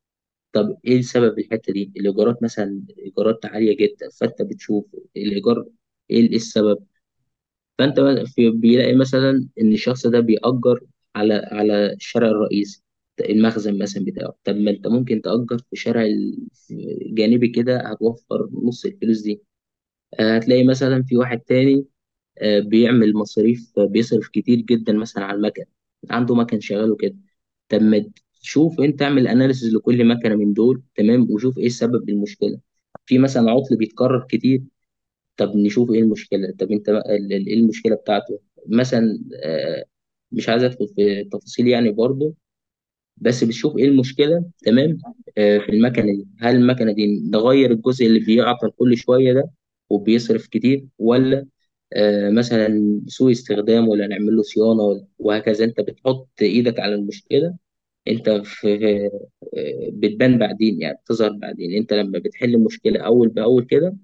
طب ايه السبب الحته دي؟ الايجارات مثلا، ايجارات عاليه جدا. فانت بتشوف الايجار، ايه إيه السبب. فانت في بيلاقي مثلا ان الشخص ده بيأجر على على الشارع الرئيسي، المخزن مثلا بتاعه. طب ما انت ممكن تأجر في شارع الجانبي كده، هتوفر نص الفلوس دي. آه، هتلاقي مثلا في واحد تاني آه، بيعمل مصاريف، آه، بيصرف كتير جدا مثلا على المكن، عنده مكن شغال وكده. طب ما تشوف انت، اعمل اناليسز لكل مكنه من دول، تمام، وشوف ايه السبب المشكله. في مثلا عطل بيتكرر كتير، طب نشوف ايه المشكله. طب انت بقى ال- ال- ايه المشكله بتاعته مثلا. آه، مش عايز ادخل في تفاصيل يعني برضه، بس بتشوف ايه المشكله، تمام. آه، في المكنه دي، هل المكنه دي نغير الجزء اللي بيعطل كل شويه ده وبيصرف كتير، ولا آه، مثلا سوء استخدام، ولا نعمل له صيانه، ولا- وهكذا. انت بتحط ايدك على المشكله. انت في في- آه، بتبان بعدين، يعني بتظهر بعدين. انت لما بتحل المشكله اول باول كده،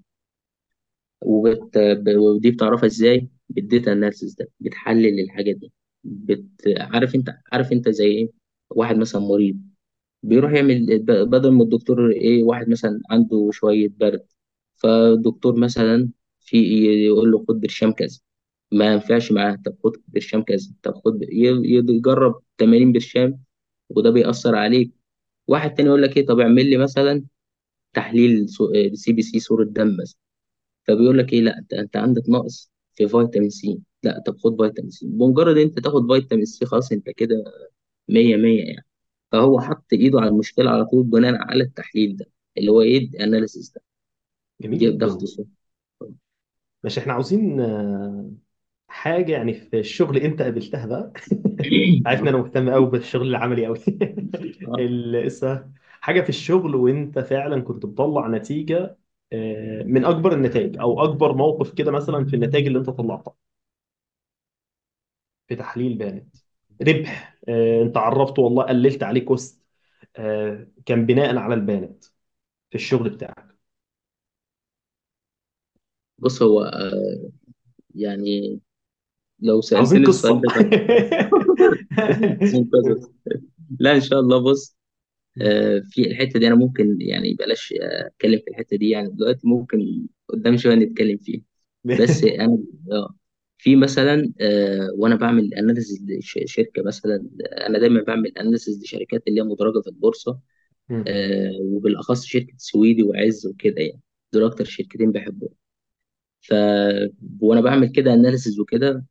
وبت... ب- ودي بتعرفها ازاي؟ بالديتا اناليسيس ده، بتحلل الحاجات دي. بت... عارف انت عارف انت زي ايه؟ واحد مثلا مريض بيروح يعمل ب- بدل ما الدكتور ايه، واحد مثلا عنده شوية برد، فالدكتور مثلا في يقول له خد برشام كذا، ما ينفعش معاه. طب خد برشام كذا، طب خد ي- ي- يجرب ثمانين برشام، وده بيأثر عليك. واحد تاني يقول لك ايه، طب اعمل لي مثلا تحليل سي بي سي، صورة دم مثلا. فبيقول لك ايه، لا انت انت عندك نقص في فيتامين سي، لا طب خد فيتامين سي. بمجرد انت تاخد فيتامين سي، خلاص انت كده مية مية يعني. فهو حط ايده على المشكله على طول بناء على التحليل ده، اللي هو ايه الاناليسيس ده. جميل دي ده جدا. اختصار. ماشي، احنا عاوزين آه، حاجه يعني في الشغل انت قابلتها بقى. عارف ان انا مهتم قوي بالشغل العملي قوي. اه. لسه حاجه في الشغل وانت فعلا كنت بتطلع نتيجه، آه، من اكبر النتائج او اكبر موقف كده مثلا في النتائج اللي انت طلعتها في تحليل بيانات. ربح، آه، انت عرفت والله قللت عليه كوست، آه، كان بناء على البيانات في الشغل بتاعك. بص هو آه، يعني لو عاوزين سالتني السؤال قصه. ده بقى منتظر. لا ان شاء الله. بص، آه، في الحته دي انا ممكن يعني بلاش آه، اتكلم في الحته دي يعني دلوقتي، ممكن قدام شويه نتكلم فيها. بس انا اه في مثلا آه، وانا بعمل اناليسيز لشركه مثلا، انا دايما بعمل اناليسيز لشركات اللي هي مدرجه في البورصه، آه، وبالاخص شركه سويدي وعز وكده يعني. دول اكتر شركتين بحبهم. ف وانا بعمل كده اناليسيز وكده،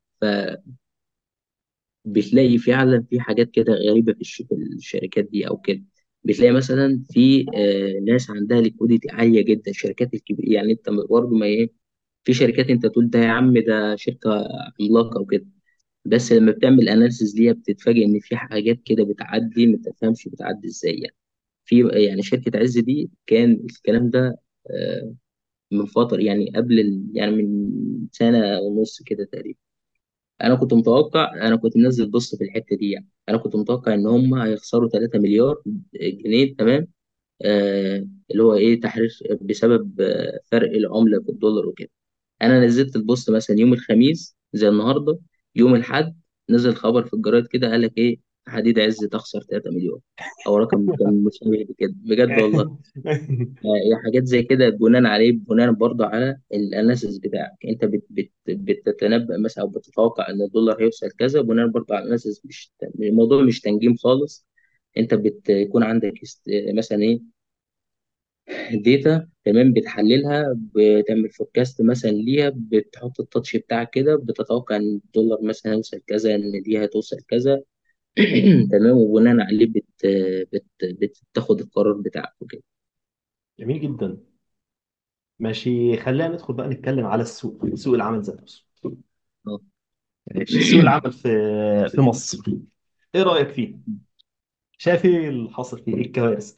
فبتلاقي فعلا في حاجات كده غريبه في الش- في الشركات دي او كده. بتلاقي مثلا في آه، ناس عندها ليكويديتي عاليه جدا، الشركات الكبيره يعني. انت برضه ما ايه، في شركات انت تقول ده يا عم ده شركه عملاقه وكده، بس لما بتعمل اناليسيز ليها بتتفاجئ ان في حاجات كده بتعدي ما تفهمش بتعدي ازاي يعني. في يعني شركه عز دي كان الكلام ده آه، من فترة يعني، قبل ال... يعني من سنة ونص كده تقريبا. انا كنت متوقع انا كنت منزل بوست في الحته دي يعني. انا كنت متوقع ان هم هيخسروا ثلاثة مليار جنيه، تمام. آه اللي هو ايه، تحرير بسبب آه فرق العمله في الدولار وكده. انا نزلت البوست مثلا يوم الخميس زي النهارده. يوم الاحد نزل خبر في الجرايد كده، قال لك ايه، حديد عز تخسر ثلاثة مليون، او رقم كان مشابه كده بجد والله. يعني حاجات زي كده بناء عليه، بناء برضه على الاناليسيس بتاعك انت بت بت بتتنبأ مثلا او بتتوقع ان الدولار هيوصل كذا بناء برضه على الاناليسيس. مش الموضوع مش تنجيم خالص. انت بتكون عندك است- مثلا ايه، داتا، تمام، بتحللها، بتعمل فوركاست مثلا ليها، بتحط التاتش بتاعك كده، بتتوقع ان الدولار مثلا هيوصل كذا، ان دي هتوصل كذا. تمام، وبناء عليه بت بت بتاخد القرار بتاعك وكده. جميل جدا. ماشي، خلينا ندخل بقى نتكلم على السوق، سوق العمل ذات نفسه. اه. ماشي، سوق العمل في في مصر، ايه رأيك فيه؟ شايف ايه اللي حاصل فيه؟ ايه الكوارث؟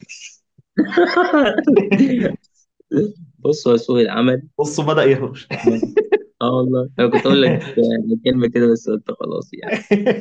بص، هو سوق العمل، بصوا بدأ يهرش. اه والله انا كنت اقول لك يعني كلمه كده بس قلت خلاص يعني.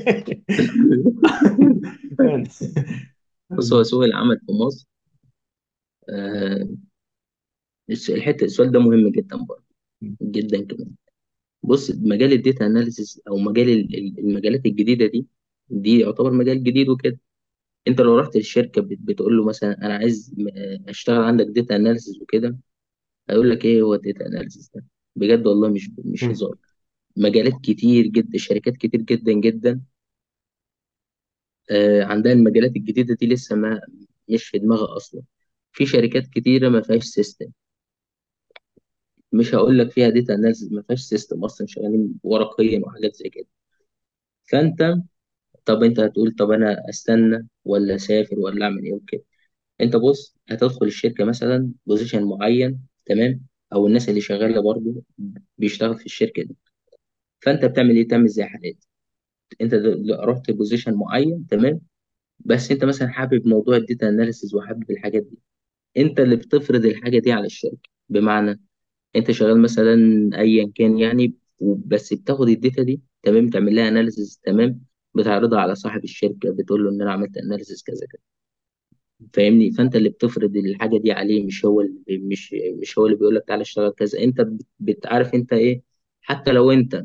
بص، هو سوق العمل في مصر، آه الس- الحته السؤال ده مهم جدا برضه، جدا كمان. بص، مجال الداتا اناليسيس او مجال ال- ال- المجالات الجديده دي، دي يعتبر مجال جديد وكده. انت لو رحت للشركه بت- بتقول له مثلا انا عايز م- آه، اشتغل عندك داتا اناليسيس وكده، هيقول لك ايه هو الداتا اناليسيس ده؟ بجد والله مش مش هزار. مجالات كتير جدا، شركات كتير جدا جدا آه، عندها المجالات الجديدة دي لسه ما مش في دماغها أصلا. في شركات كتيرة ما فيهاش سيستم، مش هقول لك فيها داتا اناليسيس، ما فيهاش سيستم أصلا، شغالين ورقيا وحاجات زي كده. فأنت، طب أنت هتقول طب أنا أستنى ولا أسافر ولا أعمل إيه وكده. أنت بص، هتدخل الشركة مثلا بوزيشن معين، تمام، أو الناس اللي شغالة برضو بيشتغل في الشركة دي. فأنت بتعمل إيه؟ تعمل زي حالاتي. أنت د- رحت بوزيشن معين، تمام، بس أنت مثلا حابب موضوع الداتا اناليسيس وحابب الحاجات دي. انت اللي بتفرض الحاجه دي على الشركه. بمعنى، انت شغال مثلا ايا كان يعني، بس بتاخد الداتا دي، تمام، تعمل لها اناليسيس، تمام، بتعرضها على صاحب الشركه، بتقول له ان انا عملت اناليسيس كذا كذا. فاهمني؟ فانت اللي بتفرض الحاجه دي عليه، مش هو اللي مش مش هو اللي بيقول لك تعالى اشتغل كذا. انت بت- بتعرف انت ايه. حتى لو انت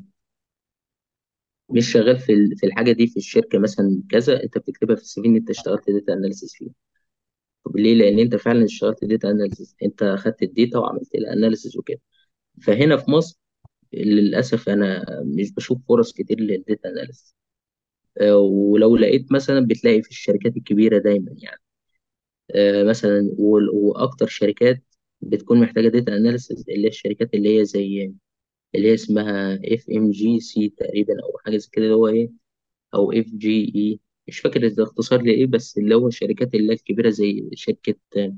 مش شغال في ال- في الحاجه دي في الشركه مثلا كذا، انت بتكتبها في السي في ان انت اشتغلت داتا اناليسيس فيها. طب ليه؟ لان انت فعلا اشتغلت داتا اناليسيس، انت خدت الداتا وعملت لها اناليسيس وكده. فهنا في مصر للأسف أنا مش بشوف فرص كتير للديتا أناليست. ولو لقيت مثلا بتلاقي في الشركات الكبيرة دايما يعني. آه، مثلا وال- وأكتر شركات بتكون محتاجة داتا أناليسيس اللي هي الشركات اللي هي زي اللي هي اسمها اف ام جي سي تقريبا، أو حاجة زي كده، اللي هو إيه، أو اف جي إي، مش فاكر ده اختصار لإيه، بس اللي هو الشركات اللي هي الكبيرة زي شركة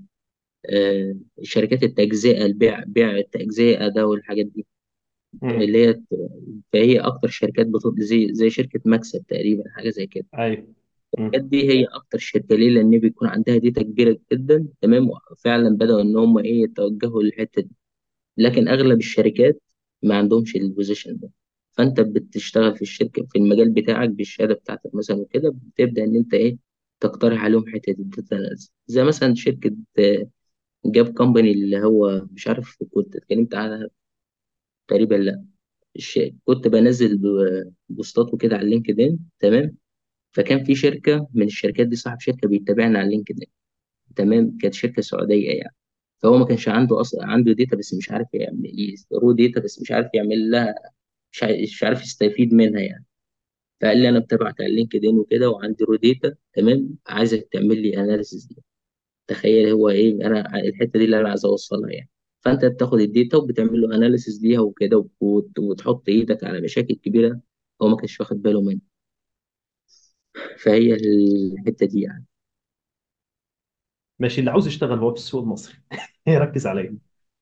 آه، شركات التجزئة، البيع بيع التجزئة ده والحاجات دي، مم. اللي هي، فهي اكتر شركات بتطلع زي زي شركه مكسب تقريبا، حاجه زي كده. ايوه. الشركات مم. دي هي اكتر شركه، ليه؟ لان بيكون عندها داتا كبيره جدا، تمام، فعلا بداوا ان هم ايه يتوجهوا للحته دي. لكن اغلب الشركات ما عندهمش البوزيشن ده. فانت بتشتغل في الشركه في المجال بتاعك بالشهاده بتاعتك مثلا وكده، بتبدا ان انت ايه تقترح عليهم حته الداتا أناليسيس. زي مثلا شركه آه، جاب كومباني، اللي هو مش عارف كنت اتكلمت عنها تقريبا، لا. الش- كنت بنزل ب- بوستات وكده على لينكدين، تمام. فكان في شركه من الشركات دي، صاحب شركه بيتابعنا على لينكدين، تمام، كانت شركه سعوديه يعني. فهو ما كانش عنده اصلا، عنده داتا بس مش عارف يعمل ايه، رو داتا بس مش عارف يعمل لها، مش عارف, مش عارف يستفيد منها يعني. فقال لي انا متابعك على لينكدين وكده، وعندي رو داتا، تمام، عايزك تعمل لي اناليسيس. تخيل هو ايه، انا الحته دي اللي انا عايز اوصلها يعني. فانت بتاخد الداتا وبتعمل له اناليسيس ليها وكده، وت- وتحط ايدك على مشاكل كبيره هو ما كانش واخد باله منها. فهي الحته دي يعني. ماشي، اللي عاوز يشتغل هو في السوق المصري يركز عليا.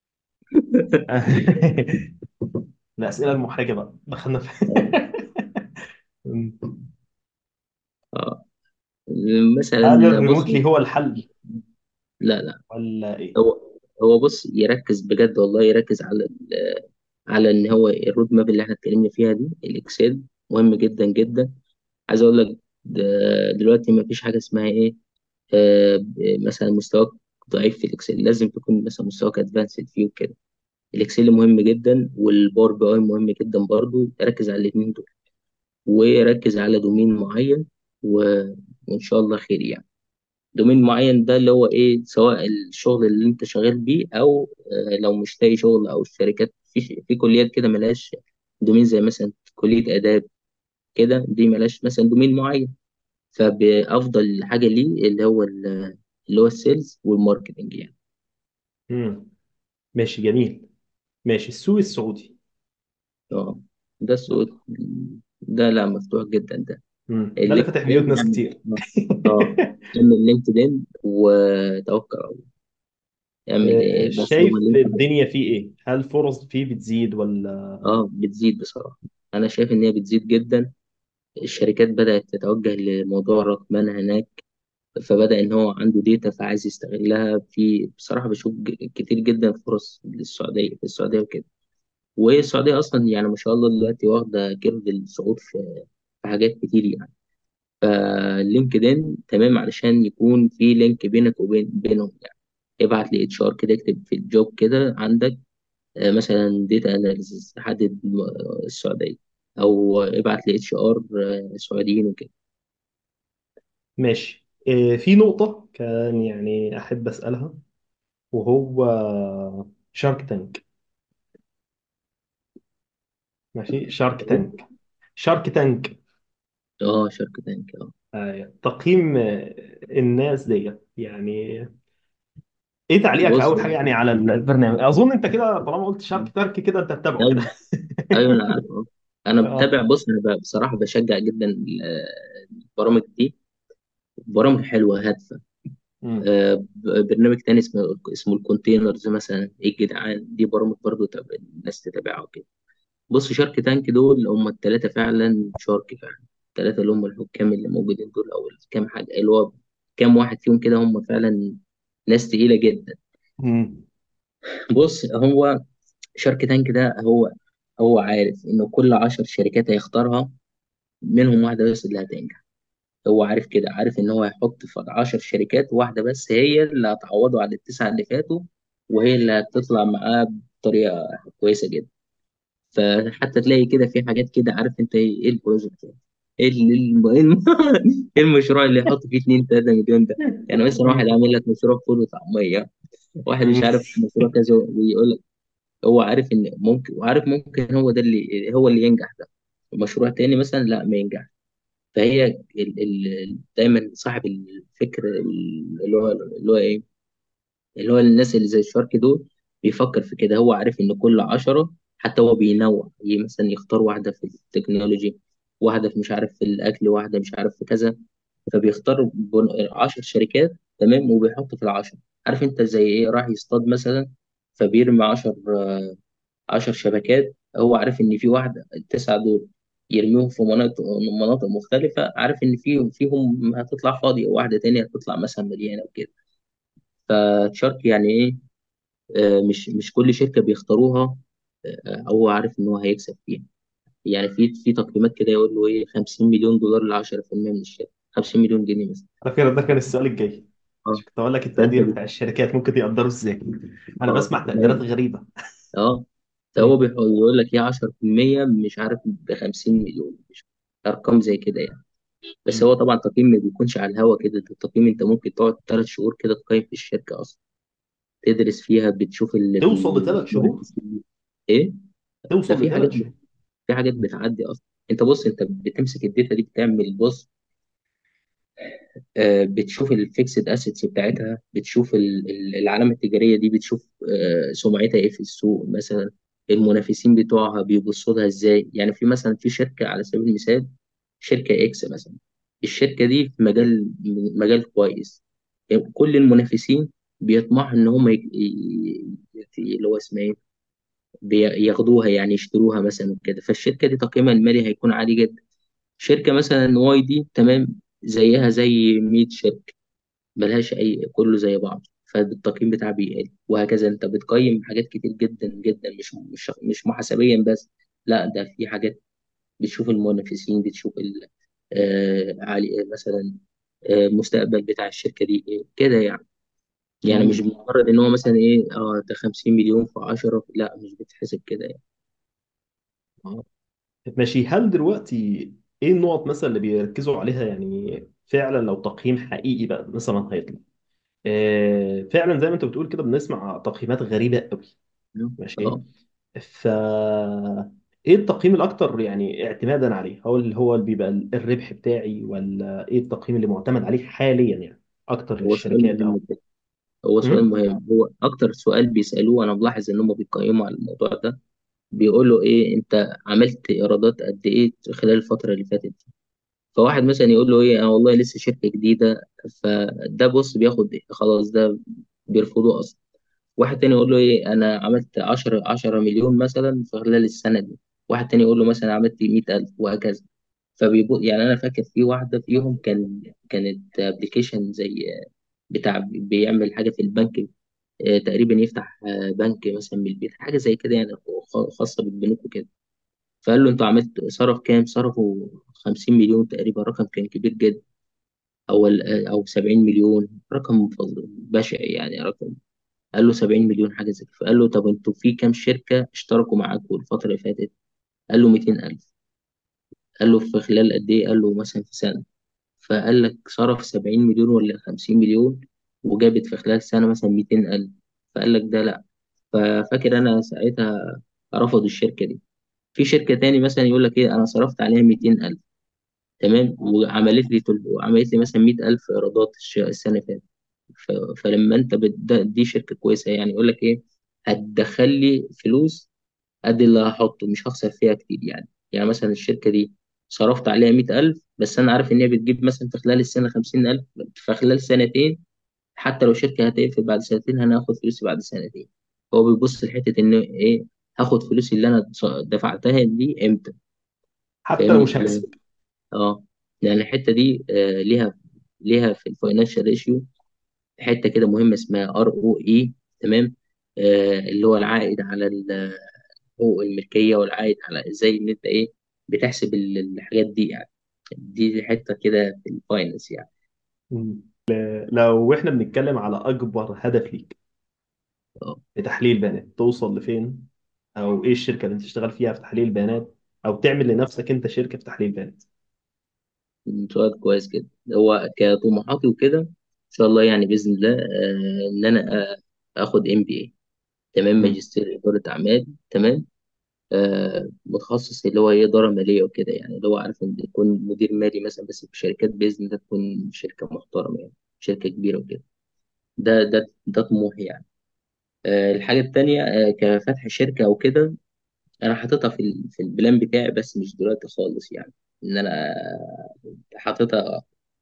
الأسئلة المحرجة بقى دخلنا في اه، هل مثلا بص، الريموتلي هو الحل لا لا، ولا ايه؟ هو هو بص يركز بجد والله، يركز على ال- على ان هو الرود ماب اللي احنا اتكلمنا فيها دي، الاكسل، مهم جدا جدا. عايز اقول لك، د- دلوقتي ما فيش حاجه اسمها ايه، آه، ب- مثلا مستواك ضعيف في الاكسل، لازم تكون مثلا مستواك ادفانسد فيه وكده. الاكسل مهم جدا، والباور بي اي مهم جدا برضو. ركز على الاثنين دول، وركز على دومين معين، و... وان شاء الله خير يعني. دومين معين ده اللي هو ايه، سواء الشغل اللي انت شغال بيه، او آه، لو مش لاقي شغل، او الشركات في في كليات كده ملهاش دومين، زي مثلا كلية آداب كده، دي ملهاش مثلا دومين معين. فبأفضل حاجة ليه اللي هو ال- اللي هو السيلز والماركتنج يعني. امم ماشي، جميل. ماشي، السوق السعودي. اه، ده السوق ده لا مفتوح جدا ده. امم ده اللي فاتح بيوت اللينكدين ناس يعني. كتير. اه، آه. اعمل لينكدين وتوكل على الله. اعمل آه، ايه بس هو شايف اللينكدين. الدنيا فيه ايه؟ هل فرص فيه بتزيد ولا؟ اه، بتزيد بصراحة. انا شايف ان هي بتزيد جدا. الشركات بدأت تتوجه لموضوع الرقمنة هناك. فبدأ إن هو عنده ديتا فعايز يستغلها في، بصراحة بشوف ج- كتير جدا فرص للسعودية، في السعودية وكده. والسعودية أصلا يعني ما شاء الله دلوقتي واخدة كيرف الصعود في في حاجات كتير يعني. فلينكدين تمام علشان يكون في لينك بينك وبين بينهم يعني. ابعت لي اتش ار كده، اكتب في الجوب كده عندك آه، مثلا ديتا اناليسيس، حدد آه، السعودية، أو ابعت لي اتش ار سعوديين وكده. ماشي. آه، في نقطة كان يعني أحب أسألها، وهو شارك تانك. ماشي، شارك تانك. شارك تانك. اه، شركة تانك اه. آه، تقييم آه، الناس دي يعني، ايه تعليقك بص، اول حاجه يعني على البرنامج؟ اظن انت كده طالما قلت شارك تانك كده انت بتتابعه كده. ايوه ايوه انا عارف اه. انا اه. بتابع. بص انا ب- بصراحه بشجع جدا ال- البرامج دي. برامج حلوه هادفه. مم. آه، ب- برنامج تاني اسمه اسمه الكونتينرز مثلا، ايه الجدعان، دي برامج برضو تابع الناس تتابعها وكده. بص، شارك تانك دول هم الثلاثه فعلا، شارك فعلا. الثلاثه اللي هم الحكام اللي موجودين دول، او الكام حاجه اللي هو كام واحد فيهم كده، هم فعلا ناس تقيله جدا. مم. بص، هو شارك تانك ده هو هو عارف إن كل عشر شركات هيختارها، منهم واحدة بس اللي هتنجح. هو عارف كده، عارف إن هو هيحط في عشر شركات واحدة بس هي اللي هتعوضه على التسعة اللي فاتوا، وهي اللي هتطلع معاه بطريقة كويسة جدا. فحتى تلاقي كده في حاجات كده، عارف أنت إيه إيه البروجكت ده؟ إيه ال- الم- إيه الم- إيه المشروع اللي يحط فيه اتنين تلاتة مليون ده؟ يعني مثلا واحد مم. عامل لك مشروع فول وطعمية، واحد مش مم. عارف مشروع كذا، ويقول لك هو عارف إن ممكن، وعارف ممكن هو ده اللي هو اللي ينجح ده. مشروع تاني مثلا لا ما ينجح. فهي ال ال دايما صاحب الفكر اللي هو اللي هو ايه، اللي هو الناس اللي زي الشارك دول بيفكر في كده. هو عارف ان كل عشرة، حتى هو بينوع، ي- مثلا يختار واحدة في التكنولوجي، واحدة في مش عارف في الأكل، واحدة مش عارف في كذا. فبيختار بن- عشر شركات تمام، وبيحط في العشرة. عارف انت زي ايه، راح يصطاد مثلا، فبيرمي عشر عشر شبكات. هو عارف إن في واحدة، التسعة دول يرميهم في مناطق مناطق مختلفة، عارف إن في فيهم هتطلع فاضية، وواحدة تانية هتطلع مثلا مليانة وكده. فتشارك يعني إيه، آه، مش مش كل شركة بيختاروها آه، هو عارف إن هو هيكسب فيها. يعني في في تقييمات كده يقول له إيه، خمسين مليون دولار ل عشرة في المية من الشركة، خمسين مليون جنيه مثلا. على فكره ده كان السؤال الجاي. اه، مش كنت اقول لك فأنت التقدير بت... بتاع الشركات ممكن يقدروا ازاي؟ انا اه بسمع تقديرات غريبه. اه فهو مم. بيحاول يقول لك ايه، عشرة في المية مش عارف ب خمسين مليون، مش ارقام زي كده يعني. بس مم. هو طبعا تقييم ما بيكونش على الهوا كده. ده التقييم انت ممكن تقعد ثلاث شهور كده تقيم في الشركه اصلا، تدرس فيها، بتشوف اللي توصل لثلاث شهور؟ المنافسين ايه. ده توصل في حاجات لثلاث شهور؟ في حاجات بتعدي اصلا. انت بص، انت بتمسك الداتا دي، بتعمل بص، آه، بتشوف الفيكسد اسيتس بتاعتها، بتشوف ال- ال- العلامه التجاريه دي، بتشوف آه، سمعتها ايه في السوق مثلا، المنافسين بتوعها بيبصوا لها ازاي. يعني في مثلا في شركه على سبيل المثال، شركه اكس مثلا، الشركه دي في مجال مجال كويس، يعني كل المنافسين بيطمحوا ان هم يك- ي- ي- اللي هو اسمه ايه، بي- ياخدوها يعني يشتروها مثلا كده. فالشركه دي تقييمها المالي هيكون عالي جدا. شركه مثلا واي دي تمام، زيها زي مية شركه، ملهاش اي، كله زي بعض، فالتقييم بتاعها بيقل. وهكذا انت بتقيم حاجات كتير جدا جدا، مش مش مش محاسبيا بس، لا ده في حاجات بتشوف المنافسين، بتشوف ال- آه علي مثلا آه، المستقبل بتاع الشركة دي إيه كده يعني. يعني مم. مش مجرد إن هو مثلا إيه أه ده خمسين مليون في عشرة، لا مش بتحسب كده يعني. آه. ماشي. هل دلوقتي ايه النقط مثلا اللي بيركزوا عليها يعني فعلا لو تقييم حقيقي بقى مثلا هيطلع؟ آه فعلا زي ما انت بتقول كده بنسمع تقييمات غريبة قوي. ماشي. أه ف ايه التقييم الاكتر يعني اعتمادا عليه؟ هو اللي هو اللي بيبقى الربح بتاعي، ولا ايه التقييم اللي معتمد عليه حاليا يعني اكتر هو سؤال للشركات مهم او؟ كده. هو سؤال مم؟ مهم، هو أكتر سؤال بيسألوه، أنا ملاحظ إن هم بيقيموا على الموضوع ده. بيقولوا إيه أنت عملت إيرادات قد إيه خلال الفترة اللي فاتت دي. فواحد مثلا يقول له إيه أنا والله لسه شركة جديدة، فده بص بياخد إيه خلاص ده بيرفضوه أصلا. واحد تاني يقول له ايه انا عملت عشرة عشرة مليون مثلا في خلال السنه دي. واحد تاني يقول له مثلا عملت مئة ألف وهكذا. فبيبو يعني انا فاكر في واحده فيهم كان كانت ابلكيشن زي بتاع بيعمل حاجه في البنك. آه، تقريبا يفتح آه، بنك مثلا من البيت، حاجه زي كده يعني، خ- خاصه بالبنوك وكده. فقال له انتوا عملت صرف كام؟ صرفوا خمسين مليون تقريبا، رقم كان كبير جدا. او ال- او سبعين مليون، رقم فظ- بشع يعني رقم. قال له سبعين مليون حاجه زي كده. فقال له طب انتوا في كام شركه اشتركوا معاكم الفتره اللي فاتت؟ قال له مئتين ألف. قال له في خلال قد ايه؟ قال له مثلا في سنه. فقال لك صرف سبعين مليون ولا خمسين مليون، وجابت في خلال سنه مثلا مئتين ألف. فقال لك ده لا. ففاكر انا ساعتها رفضوا الشركه دي. في شركه تاني مثلا يقول لك ايه انا صرفت عليها مئتين ألف، تمام، وعملت لي تل- وعملت لي مثلا مئة ألف ايرادات الش- السنه اللي فاتت. ف- فلما انت بت... ده- دي شركه كويسه يعني، يقول لك ايه هتدخل لي فلوس قد اللي هحطه، مش هخسر فيها كتير يعني. يعني مثلا الشركة دي صرفت عليها مئة ألف، بس أنا عارف إن هي بتجيب مثلا في خلال السنة خمسين ألف. في خلال سنتين حتى لو شركة هتقفل بعد سنتين أنا هاخد فلوسي بعد سنتين. هو بيبص لحتة إن إيه هاخد فلوسي اللي أنا ص- دفعتها دي إمتى. حتى لو فاهمني؟ مش هكسب. اه لأن الحتة دي آه ليها ليها في الفاينانشال ريشيو حتة كده مهمة اسمها ار او اي، تمام. آه اللي هو العائد على حقوق الملكية، والعائد على ازاي ان انت ايه بتحسب ال- الحاجات دي يعني. دي حتة كده في الفاينانس يعني. مم. لو احنا بنتكلم على اكبر هدف ليك اه في تحليل البيانات، توصل لفين؟ او ايه الشركه اللي انت تشتغل فيها في تحليل البيانات، او تعمل لنفسك انت شركه في تحليل البيانات؟ سؤال كويس جدا. هو كطموحاتي وكده ان شاء الله يعني باذن الله آه ان انا آه اخد ام بي اي، تمام، مم. ماجستير اداره اعمال، تمام. آه متخصص اللي هو ايه اداره ماليه وكده يعني، اللي هو عارف ان يكون مدير مالي مثلا بس في شركات، باذن الله تكون شركه محترمه يعني، شركه كبيره وكده. ده ده ده طموحي يعني. آه، الحاجة التانية آه، كفتح شركة أو كده، أنا حاططها في ال- في البلان بتاعي بس مش دلوقتي خالص يعني. إن أنا حاططها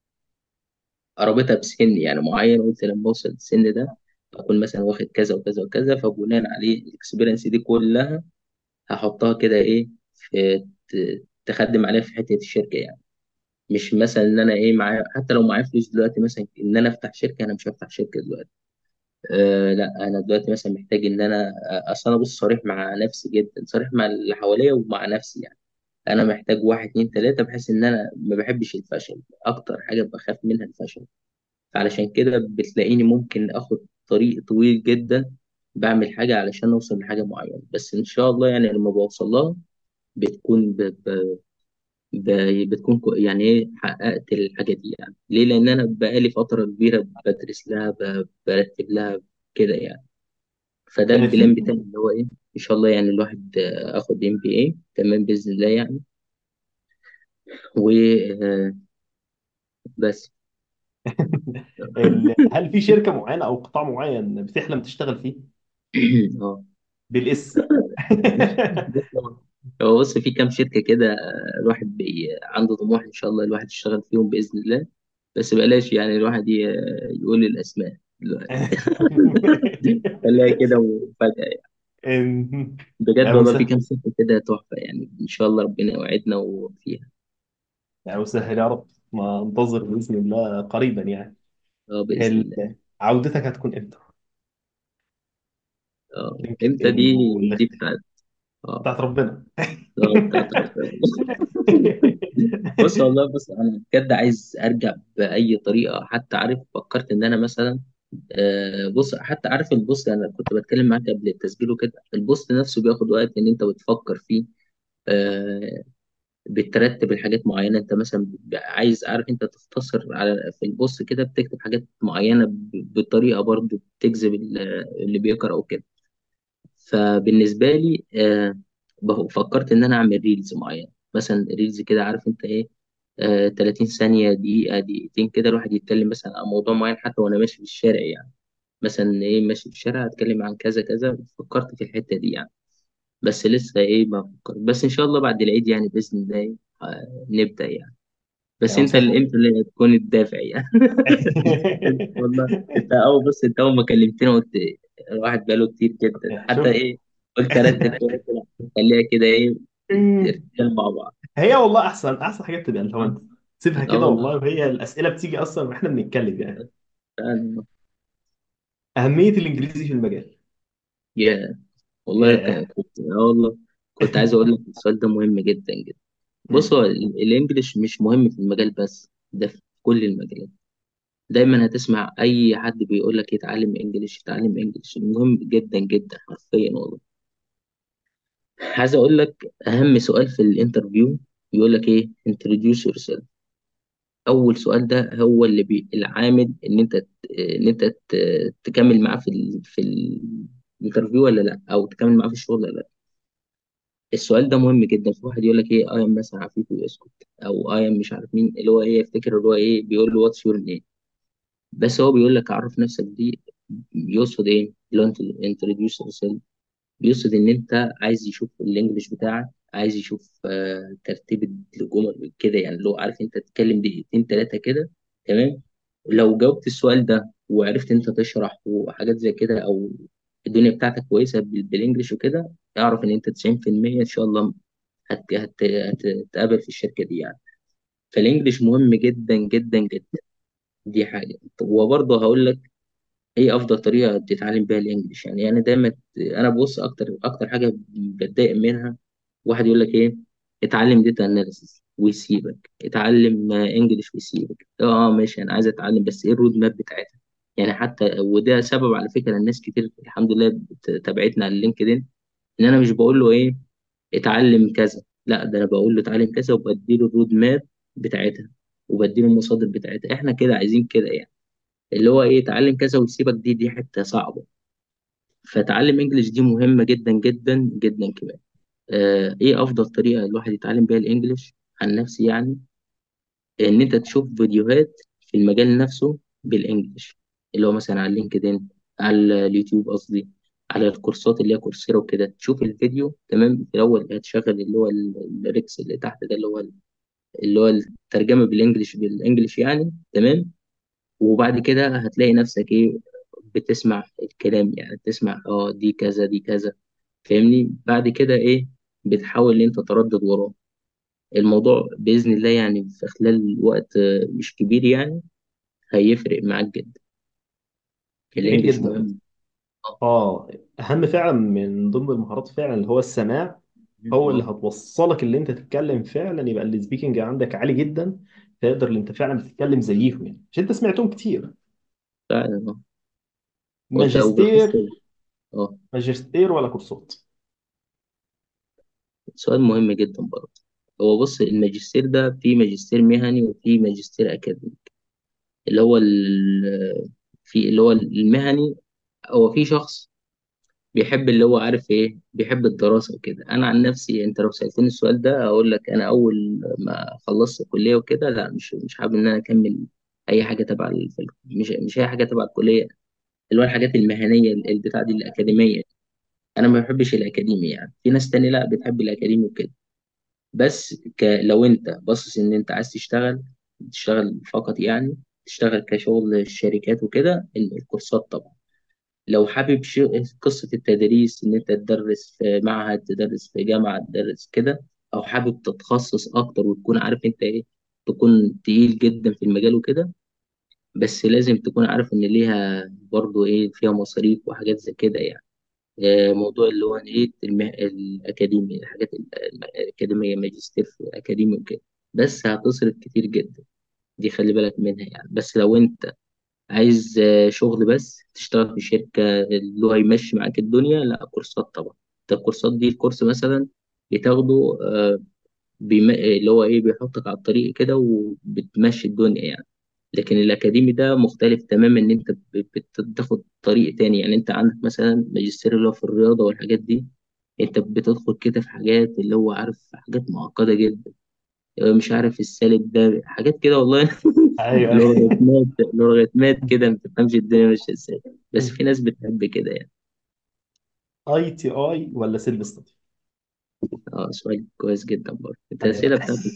قرابتها بسن يعني معين، قلت لما أوصل السن ده أكون مثلا واخد كذا وكذا وكذا، فبناء عليه الإكسبيرينس دي كلها هحطها كده إيه في ت- تخدم عليها في حتة الشركة يعني. مش مثلا إن أنا إيه معايا، حتى لو معايا فلوس دلوقتي مثلا إن أنا أفتح شركة، أنا مش هفتح شركة دلوقتي. أه لا انا دلوقتي مثلا محتاج ان انا آه، اصل انا بص صريح مع نفسي جدا، صريح مع اللي حواليا ومع نفسي يعني. انا محتاج واحد اتنين تلاته، بحيث ان انا ما بحبش الفشل، اكتر حاجه بخاف منها الفشل. فعلشان كده بتلاقيني ممكن اخد طريق طويل جدا بعمل حاجه علشان اوصل لحاجه معينه، بس ان شاء الله يعني لما بوصل لها بتكون ب... ب... ب... بتكون كو- يعني ايه حققت الحاجه دي يعني. ليه؟ لان انا بقالي فتره كبيره بدرس لها، ب... برتب لها كده يعني. فده آه، في البلان بتاعي اللي هو ايه ان شاء الله يعني الواحد آه، اخد ام بي اي تمام باذن الله يعني. وبس. ال- هل في شركه معينه او قطاع معين بتحلم تشتغل فيه اه بالاس؟ هو بص في كام شركه كده آه، الواحد بي عنده طموح ان شاء الله الواحد يشتغل فيهم باذن الله. بس بلاش يعني الواحد ي- يقول الاسماء دلوقتي. خليها كده مفاجاه يعني. يا بجد والله في مسهل، كام شركه كده تحفه يعني، ان شاء الله ربنا يوعدنا وفيها. يا مسهل يا رب. ما انتظر باذن الله قريبا يعني. اه باذن ال- الله. عودتك هتكون امتى؟ اه لينكد امتى دي؟ ان ولا؟ دي بتاعت اه. بتاعت ربنا. آه، بتاعت ربنا. بص والله، بص انا بجد عايز ارجع باي طريقه. حتى عارف فكرت ان انا مثلا، آه، بص حتى عارف البوست، انا كنت بتكلم معاك قبل التسجيل وكده، البوست نفسه بياخد وقت ان انت بتفكر فيه. آه، بترتب الحاجات معينه. انت مثلا ب- عايز عارف انت تختصر على في البوست كده، بتكتب حاجات معينه ب- بطريقه برضو بتجذب ال- اللي بيقرا وكده. فبالنسبه لي آه، بف- فكرت ان انا اعمل ريلز معين، مثلا ريلز كده عارف انت ايه، آه ثلاثين ثانيه، دقيقه، دقيقتين كده، الواحد يتكلم مثلا عن موضوع معين حتى وانا ماشي في الشارع يعني. مثلا ايه، ماشي في الشارع اتكلم عن كذا كذا. فكرت في الحته دي يعني، بس لسه ايه ما فكرت. بس ان شاء الله بعد العيد يعني باذن الله آه نبدا يعني. يا بس انت نصيحة. اللي انت اللي هتكون الدافع يعني. والله انت اول بص انت اول ما كلمتني قلت الواحد بقاله كتير جدا حتى شفت. ايه، قلت ارتب كده كده، خليها كده ايه، ارتجال مع بعض. هي والله احسن احسن حاجه بتبقى اللي هو اه. انت سيبها اه كده والله. والله، وهي الاسئله بتيجي اصلا واحنا بنتكلم يعني. فعلا. اهميه الانجليزي في المجال. يا والله ك- ياه. كنت اه والله كنت عايز اقول لك السؤال ده مهم جدا جدا. بص مم. هو ال- الانجليش مش مهم في المجال بس، ده في كل المجالات. دايما هتسمع اي حد بيقول لك يتعلم انجليش يتعلم انجليش، مهم جدا جدا حرفيا والله. عايز اقول لك اهم سؤال في الانترفيو يقول لك ايه، introduce yourself. اول سؤال ده هو اللي بي العامل ان انت ت- ان انت ت- تكمل معاه في ال... في الانترفيو ولا لا، او تكمل معاه في الشغل ولا لا. السؤال ده مهم جدا. في واحد يقول لك ايه اي ام مثلا عفيف ويسكت، او اي ام مش عارف مين اللي هو ايه، يفتكر اللي هو ايه بيقول له واتس يور نيم. بس هو بيقول لك عرف نفسك دي، يقصد ايه اللي هو انت انتروديوس. بيقصد ان انت عايز يشوف الانجليش بتاعك، عايز يشوف آه، ترتيب الجمل كده يعني، لو عارف انت تتكلم دقيقتين ثلاثه كده تمام. لو جاوبت السؤال ده وعرفت انت تشرح وحاجات زي كده، او الدنيا بتاعتك كويسه بال- بالانجليش وكده، اعرف ان انت تسعين في المية ان شاء الله هت- هت- هتتقابل في الشركه دي يعني. فالانجليش مهم جدا جدا جدا. دي حاجه. وبرضه هقول لك ايه افضل طريقه تتعلم بيها الانجليش يعني. انا دايما انا ببص اكتر اكتر حاجه بتضايق منها، واحد يقول لك ايه، اتعلم داتا اناليسيس ويسيبك، اتعلم انجليش ويسيبك. اه ماشي، انا عايز اتعلم بس ايه الرود ماب بتاعتها يعني. حتى وده سبب على فكره الناس كتير الحمد لله بت- تابعتنا على اللينكدين، ان انا مش بقول له ايه اتعلم كذا، لا ده انا بقول له اتعلم كذا وبديله الرود ماب بتاعتها، وبديله المصادر بتاعتها. احنا كده عايزين كده يعني، اللي هو ايه اتعلم كذا ويسيبك، دي دي حته صعبه. فتعلم انجليش دي مهمه جدا جدا جدا كمان. آه ايه افضل طريقه الواحد يتعلم بيها الانجليش عن نفسي يعني، ان انت تشوف فيديوهات في المجال نفسه بالانجليش، اللي هو مثلا على لينكدين، على اليوتيوب قصدي، على الكورسات اللي هي كورسيرا وكده. تشوف الفيديو تمام، في الاول هتشغل اللي هو ال- الريكس اللي تحت ده، اللي هو اللي هو الترجمه بالانجليش بالانجليش يعني تمام. وبعد كده هتلاقي نفسك ايه، بتسمع الكلام يعني، تسمع اه دي كذا دي كذا، فاهمني. بعد كده ايه، بتحاول ان انت تردد وراه. الموضوع باذن الله يعني في خلال وقت آه، مش كبير يعني هيفرق معاك جدا. جميل الانجليش جدا. مهم. اه. اه، اهم فعلا من ضمن المهارات فعلا اللي هو السماع. هو اللي اه. هتوصلك اللي انت تتكلم فعلا، يبقى السبيكنج عندك عالي جدا، تقدر اللي انت فعلا بتتكلم زيهم يعني، عشان انت سمعتهم كتير. فعلا اه. وانت او بتحس. ماجستير. اه. ماجستير ولا كورسات؟ سؤال مهم جدا برضه. هو بص الماجستير ده في ماجستير مهني وفي ماجستير اكاديمي. اللي هو ال- في اللي هو المهني، هو في شخص بيحب اللي هو عارف ايه، بيحب الدراسة وكده. انا عن نفسي انت لو سألتني السؤال ده اقول لك انا اول ما خلصت الكلية وكده لا، مش مش حابب ان انا اكمل اي حاجة تبع ال- مش مش اي حاجة تبع الكلية، اللي هو الحاجات المهنية البتاع دي الأكاديمية. انا ما بحبش الأكاديمي يعني. في ناس تانية لا بتحب الأكاديمي وكده. بس ك... لو انت باصص ان انت عايز تشتغل، تشتغل فقط يعني، تشتغل كشغل الشركات وكده، ال- الكورسات طبعا. لو حابب شيء قصة التدريس إن أنت تدرس في معهد، تدرس في جامعة، تدرس كده، أو حابب تتخصص أكتر وتكون عارف أنت إيه، تكون تقيل جدا في المجال وكده، بس لازم تكون عارف إن ليها برضو إيه، فيها مصاريف وحاجات زي كده يعني. آه، موضوع اللي هو ايه الم- الاكاديمي، الحاجات ال- الاكاديميه، ماجستير في اكاديمي وكده، بس هتصرف كتير جدا. دي خلي بالك منها يعني. بس لو انت عايز آه، شغل بس تشتغل في شركه اللي هو يمشي معاك الدنيا، لا كورسات طبعا. ده الكورسات دي، الكورس مثلا بتاخده آه، بيم... اللي هو ايه بيحطك على الطريق كده وبتمشي الدنيا يعني. لكن الأكاديمي ده مختلف تماما، إن أنت ب- بت- بتاخد طريق تاني يعني. أنت عندك مثلا ماجستير اللي هو في الرياضة والحاجات دي، أنت بتدخل كده في حاجات اللي هو عارف حاجات معقدة جدا. مش عارف السالب ده حاجات كده والله. ايوه. لوغاريتمات لوغاريتمات كده، ما تفهمش الدنيا ماشية ازاي. بس في ناس بتحب كده يعني. اي تي اي ولا سيلف ستادي؟ اه، سؤال كويس جدا برضه. انت ايوه. الأسئلة بتاعتك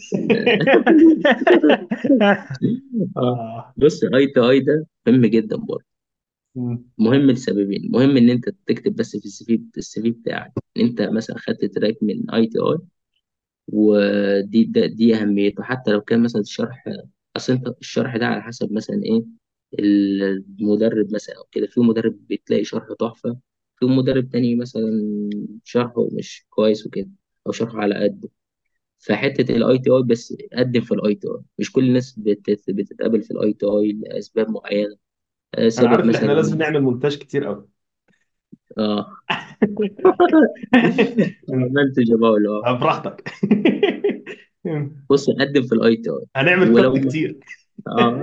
اه. آه. بص، اي تي اي ده مهم جدا برضه. مم. مهم لسببين. مهم ان انت تكتب بس في السي في السي في بتاعك ان انت مثلا خدت تراك من اي تي اي. ودي ده دي اهميته. حتى لو كان مثلا الشرح، اصل انت الشرح ده على حسب مثلا ايه المدرب مثلا او كده. في مدرب بتلاقي شرحه تحفة، في مدرب تاني مثلا شرحه مش كويس وكده، او شرحه على قده. فحتة الاي تي اي بس، قدم في الاي تي اي. مش كل الناس بتت- بتتقابل في الاي تي اي لاسباب معينة. آه، انا سبب عارف ان احنا مثلا. لازم نعمل مونتاج كتير قوي. اه. منتج بقى اللي هو. براحتك. بص، قدم في الاي تي اي. هنعمل ولو كت ما كتير. اه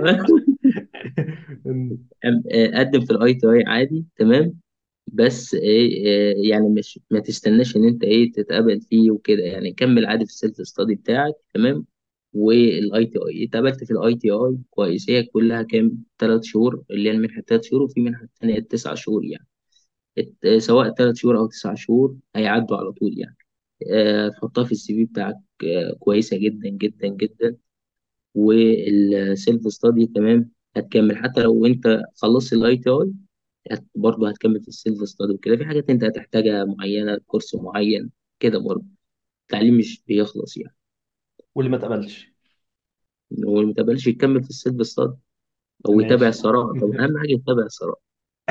قدم في الاي تي اي عادي تمام. بس ايه إيه، يعني مش ما تستناش ان انت ايه تتقبل فيه وكده يعني. كمل عادي في السيلف ستادي بتاعك تمام. والاي تي اي اتقبلت في الاي تي اي كويس. هي كلها كام؟ ثلاث شهور، اللي هي المنحه ثلاث شهور، وفي منحه ثانيه تسع شهور يعني. ات- سواء ثلاث شهور او تسع شهور هيعدوا على طول يعني. آه، تحطها في السي في بتاعك. آه، كويسة جدا جدا جدا. والسيلف ستادي تمام. هتكمل حتى لو انت خلصت الاي تي اي، برضه هتكمل في السيلف ستادي وكده. في حاجات انت هتحتاجها معينة، كورس معين كده برضه. التعليم مش بيخلص يعني. واللي ما اتقبلش؟ واللي متقبلش يكمل في السيلف ستادي او يتابع ماشي. الصراحة. طبعا اهم حاجة يتابع الصراحة.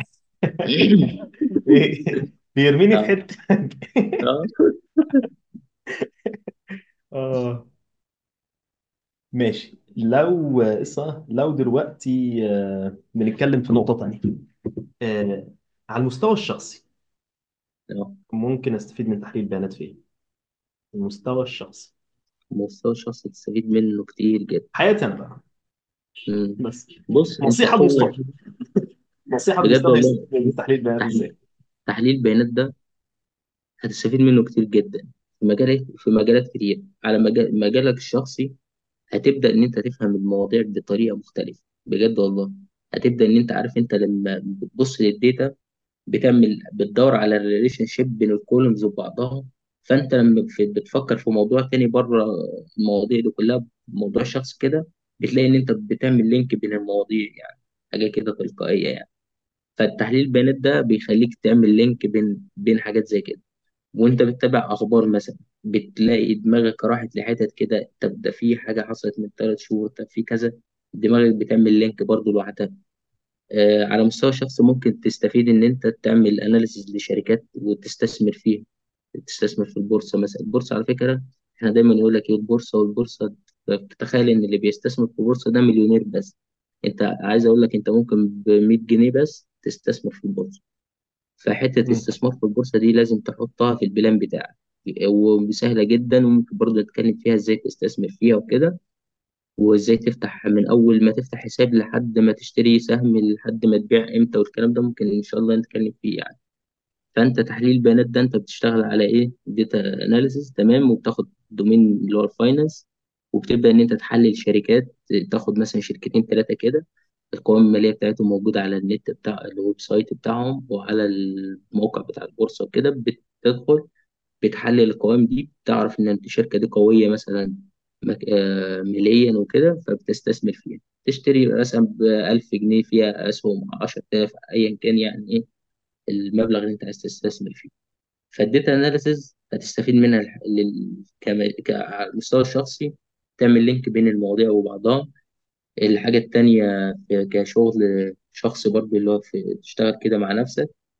بيرميني في اه. حته. اه. اه. ماشي. لو اسمع، لو دلوقتي آه، بنتكلم في نقطة تانية، آه، على المستوى الشخصي، اه. ممكن استفيد من تحليل بيانات في ايه؟ المستوى الشخصي، مستوى الشخص تستفيد منه كتير جدا. حياتي انا بقى. مم. بس بص، انت نصيحة اول لمصطفى، نصيحة بجد لمصطفى والله، يستفيد من تحليل بيانات تحليل ازاي؟ تحليل البيانات ده هتستفيد منه كتير جدا. في مجالات في مجالات كتير. على مجال مجالك الشخصي، هتبدأ إن أنت تفهم المواضيع بطريقة مختلفة. بجد والله. هتبدأ إن أنت عارف، أنت لما بتبص للديتا بتعمل بتدور على الريليشن شيب بين الكولومز وبعضها. فأنت لما في- بتفكر في موضوع تاني بره المواضيع دي كلها، موضوع شخص كده، بتلاقي إن أنت بتعمل لينك بين المواضيع يعني. حاجة كده تلقائية يعني. فالتحليل البيانات ده بيخليك تعمل لينك بين بين حاجات زي كده. وانت بتتابع اخبار مثلا، بتلاقي دماغك راحت لحتت كده. طب ده في حاجه حصلت من ثلاث شهور، طب في كذا. دماغك بتعمل لينك برضو لوحدها. آه على مستوى شخصي، ممكن تستفيد ان انت تعمل اناليسيز لشركات وتستثمر فيها. تستثمر في البورصه مثلا. البورصه على فكره، احنا دايما يقول لك ايه البورصه والبورصه. بتتخيل ان اللي بيستثمر في البورصه ده مليونير بس. انت عايز اقول لك انت ممكن ب مية جنيه بس تستثمر في البورصه. فحتة مم. الاستثمار في البورصة دي لازم تحطها في البلان بتاعك. وسهلة جدا، وممكن برضه نتكلم فيها ازاي تستثمر فيها وكده. وازاي تفتح من أول ما تفتح حساب لحد ما تشتري سهم لحد ما تبيع امتى، والكلام ده ممكن إن شاء الله نتكلم فيه يعني. فأنت تحليل البيانات ده أنت بتشتغل على إيه؟ داتا أناليسيس تمام. وبتاخد دومين اللي هو الفاينانس. وبتبدأ إن أنت تحلل شركات. تاخد مثلا شركتين ثلاثة كده، القوائم المالية بتاعتهم موجودة على النت بتاع الويب سايت بتاعهم وعلى الموقع بتاع البورصة وكده. بتدخل بتحلل القوائم دي، بتعرف إن الشركة دي قوية مثلا مك- آه، ماليا وكده، فبتستثمر فيها. تشتري مثلا بألف جنيه فيها أسهم، عشرة آلاف، أيا كان يعني إيه المبلغ اللي أنت عايز تستثمر فيه. فالديتا أناليسيز هتستفيد منها الح- لل- كما- ك- على المستوى الشخصي. تعمل لينك بين المواضيع وبعضها. الحاجة التانية في- كشغل شخصي برضه، اللي هو في تشتغل كده مع نفسك.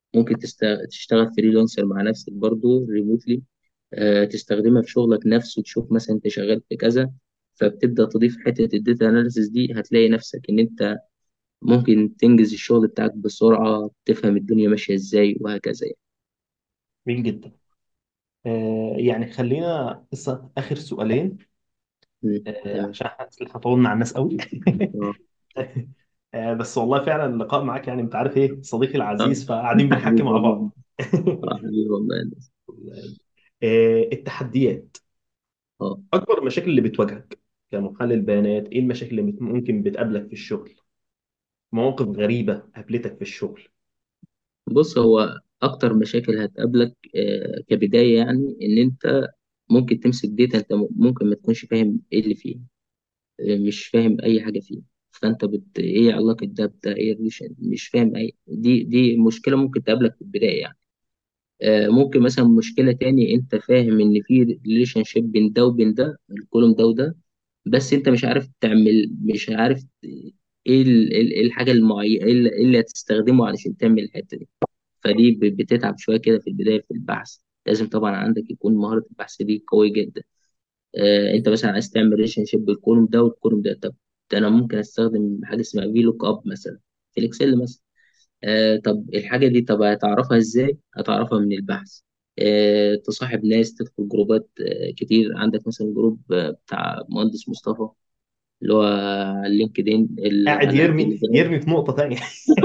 ممكن تست... تشتغل فريلانسر مع نفسك برضو ريموتلي، تستخدمها في شغلك نفسه، تشوف مثلا انت شغال في كذا، فبتبدأ تضيف حتة الداتا اناليسيس دي، هتلاقي نفسك ان انت ممكن تنجز الشغل بتاعك بسرعة، تفهم الدنيا ماشية ازاي وهكذا يعني. جميل جدا. آه، يعني خلينا لسه آخر سؤالين، مم. آه، تمام. عشان حاسس إن احنا طولنا على الناس قوي. اه. آه، بس والله فعلا اللقاء معاك يعني انت عارف ايه صديقي اه. العزيز، فقاعدين بنحكي حبيبي مع والله. بعض. اه حبيبي والله. آه، التحديات، اه. اكبر المشاكل اللي بتواجهك كمحلل بيانات، ايه المشاكل اللي بت- ممكن بتقابلك في الشغل؟ مواقف غريبة قابلتك في الشغل؟ بص، هو اكتر مشاكل هتقابلك آه، كبداية يعني ان انت ممكن تمسك داتا انت م- ممكن ما تكونش فاهم ايه اللي فيه، آه، مش فاهم اي حاجة فيه. فانت بت... ايه علاقة ده بده، ايه الريليشن، مش فاهم اي، دي دي مشكلة ممكن تقابلك في البداية يعني. آه، ممكن مثلا مشكلة تاني، انت فاهم ان في ريليشن شيب بين ده وبين ده، الكولوم ده وده، بس انت مش عارف تعمل، مش عارف ايه ال- ال- الحاجة المعينة، ايه اللي إيه اللي هتستخدمه علشان تعمل الحتة دي. فدي ب- بتتعب شوية كده في البداية في البحث، لازم طبعا عندك يكون مهارة البحث دي قوية جدا. آه، انت مثلا عايز تعمل ريليشن شيب بالكولوم ده والكولوم ده، طب ده انا ممكن استخدم حاجة اسمها في لوك اب مثلا في الاكسل مثلا. آه طب الحاجة دي، طب هتعرفها ازاي؟ هتعرفها من البحث. آه تصاحب ناس، تدخل جروبات آه كتير، عندك مثلا جروب آه بتاع مهندس مصطفى اللي هو على اللينكدين، ال- قاعد على يرمي التليجرام. يرمي في نقطة تانية.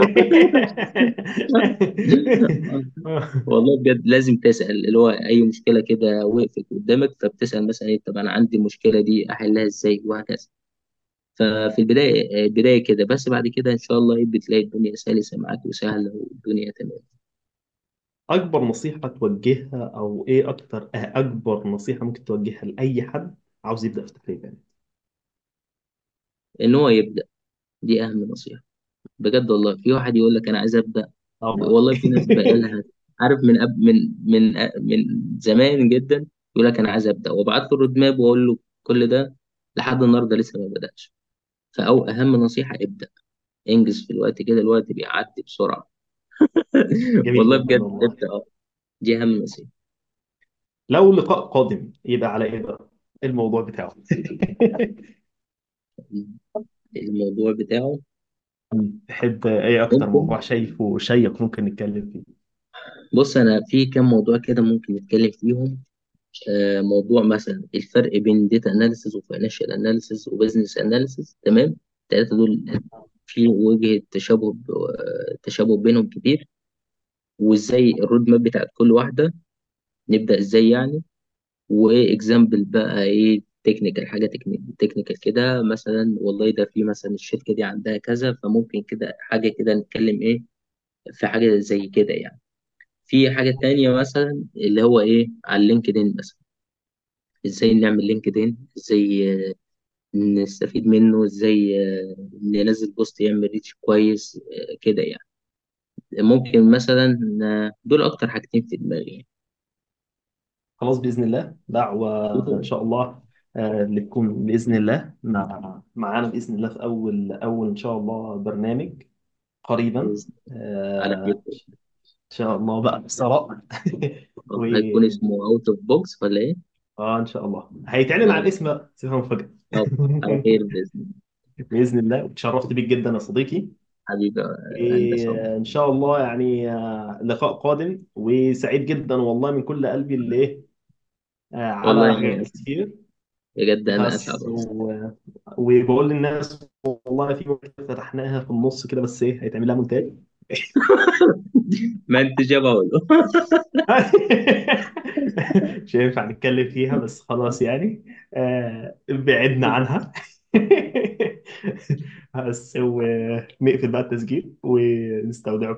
والله بجد لازم تسأل، اللي هو أي مشكلة كده وقفت قدامك فبتسأل مثلا إيه، طب أنا عندي المشكلة دي أحلها إزاي وهكذا. ففي البداية البداية كده، بس بعد كده إن شاء الله إيه، بتلاقي الدنيا سلسة معاك وسهلة والدنيا تمام. أكبر نصيحة توجهها، أو إيه أكتر أكبر نصيحة ممكن توجهها لأي حد عاوز يبدأ في تحليل بيانات؟ إن هو يبدأ، دي أهم نصيحة. بجد والله في واحد يقول لك أنا عايز أبدأ، آه والله. والله في ناس بقالها، عارف، من أب من من من زمان جدا يقول لك أنا عايز أبدأ، وابعت له الرود ماب وأقول له كل ده، لحد النهاردة لسه ما بدأش. فأو أهم نصيحة ابدأ، انجز في الوقت كده، الوقت بيعدي بسرعة. جميل والله جدا بجد والله. ابدأ اه، دي أهم نصيحة. لو لقاء قادم يبقى على إيه بقى؟ إيه الموضوع بتاعه؟ الموضوع بتاعه تحب إيه أكتر ممكن، موضوع شايفه شيق ممكن نتكلم فيه؟ بص أنا في كام موضوع كده ممكن نتكلم فيهم. آه، موضوع مثلا الفرق بين داتا اناليسز وفاينانشال اناليسز وبزنس اناليسز، تمام؟ التلاتة دول في وجهة تشابه ب- آه، تشابه بينهم كتير، وازاي الرود ماب بتاعت كل واحدة، نبدأ ازاي يعني. واكزامبل بقى ايه، تكنيكال، حاجة تكنيكال كده، مثلا والله ده في مثلا الشركة دي عندها كذا، فممكن كده حاجة كده نتكلم ايه في حاجة زي كده يعني. في حاجة تانية مثلا اللي هو ايه على اللينكدين مثلا، ازاي نعمل لينكدين، ازاي آه، نستفيد منه، ازاي آه، ننزل بوست يعمل ريتش كويس آه، كده يعني. ممكن مثلا آه، دول اكتر حاجتين في دماغي يعني. خلاص بإذن الله دعوة إن شاء الله، آه، اللي تكون بإذن الله مع معانا بإذن الله في أول أول إن شاء الله برنامج قريبا. بإذن- على خير. آه، إن شاء الله بقى بثراء. و هيكون اسمه اوت اوف بوكس ولا ايه؟ آه إن شاء الله هيتعلن عن اه. الاسم بقى، سيبها مفاجأة. آه، على خير باذن الله. بإذن الله. وتشرفت بيك جدا يا صديقي. حبيبي آه، هندسه. وإن شاء الله يعني آه، لقاء قادم، وسعيد جدا والله من كل قلبي اللي إيه آه، والله على انا حاجات اسف، كتير. بجد انا اسعد بس والله. و... وبقول للناس والله في واحدة فتحناها في النص كده، بس ايه هيتعمل لها مونتاج. ما انت جاب اقوله. مش هينفع نتكلم فيها بس خلاص يعني، آه بعدنا عنها. بس ونقفل بقى التسجيل ونستودعكم.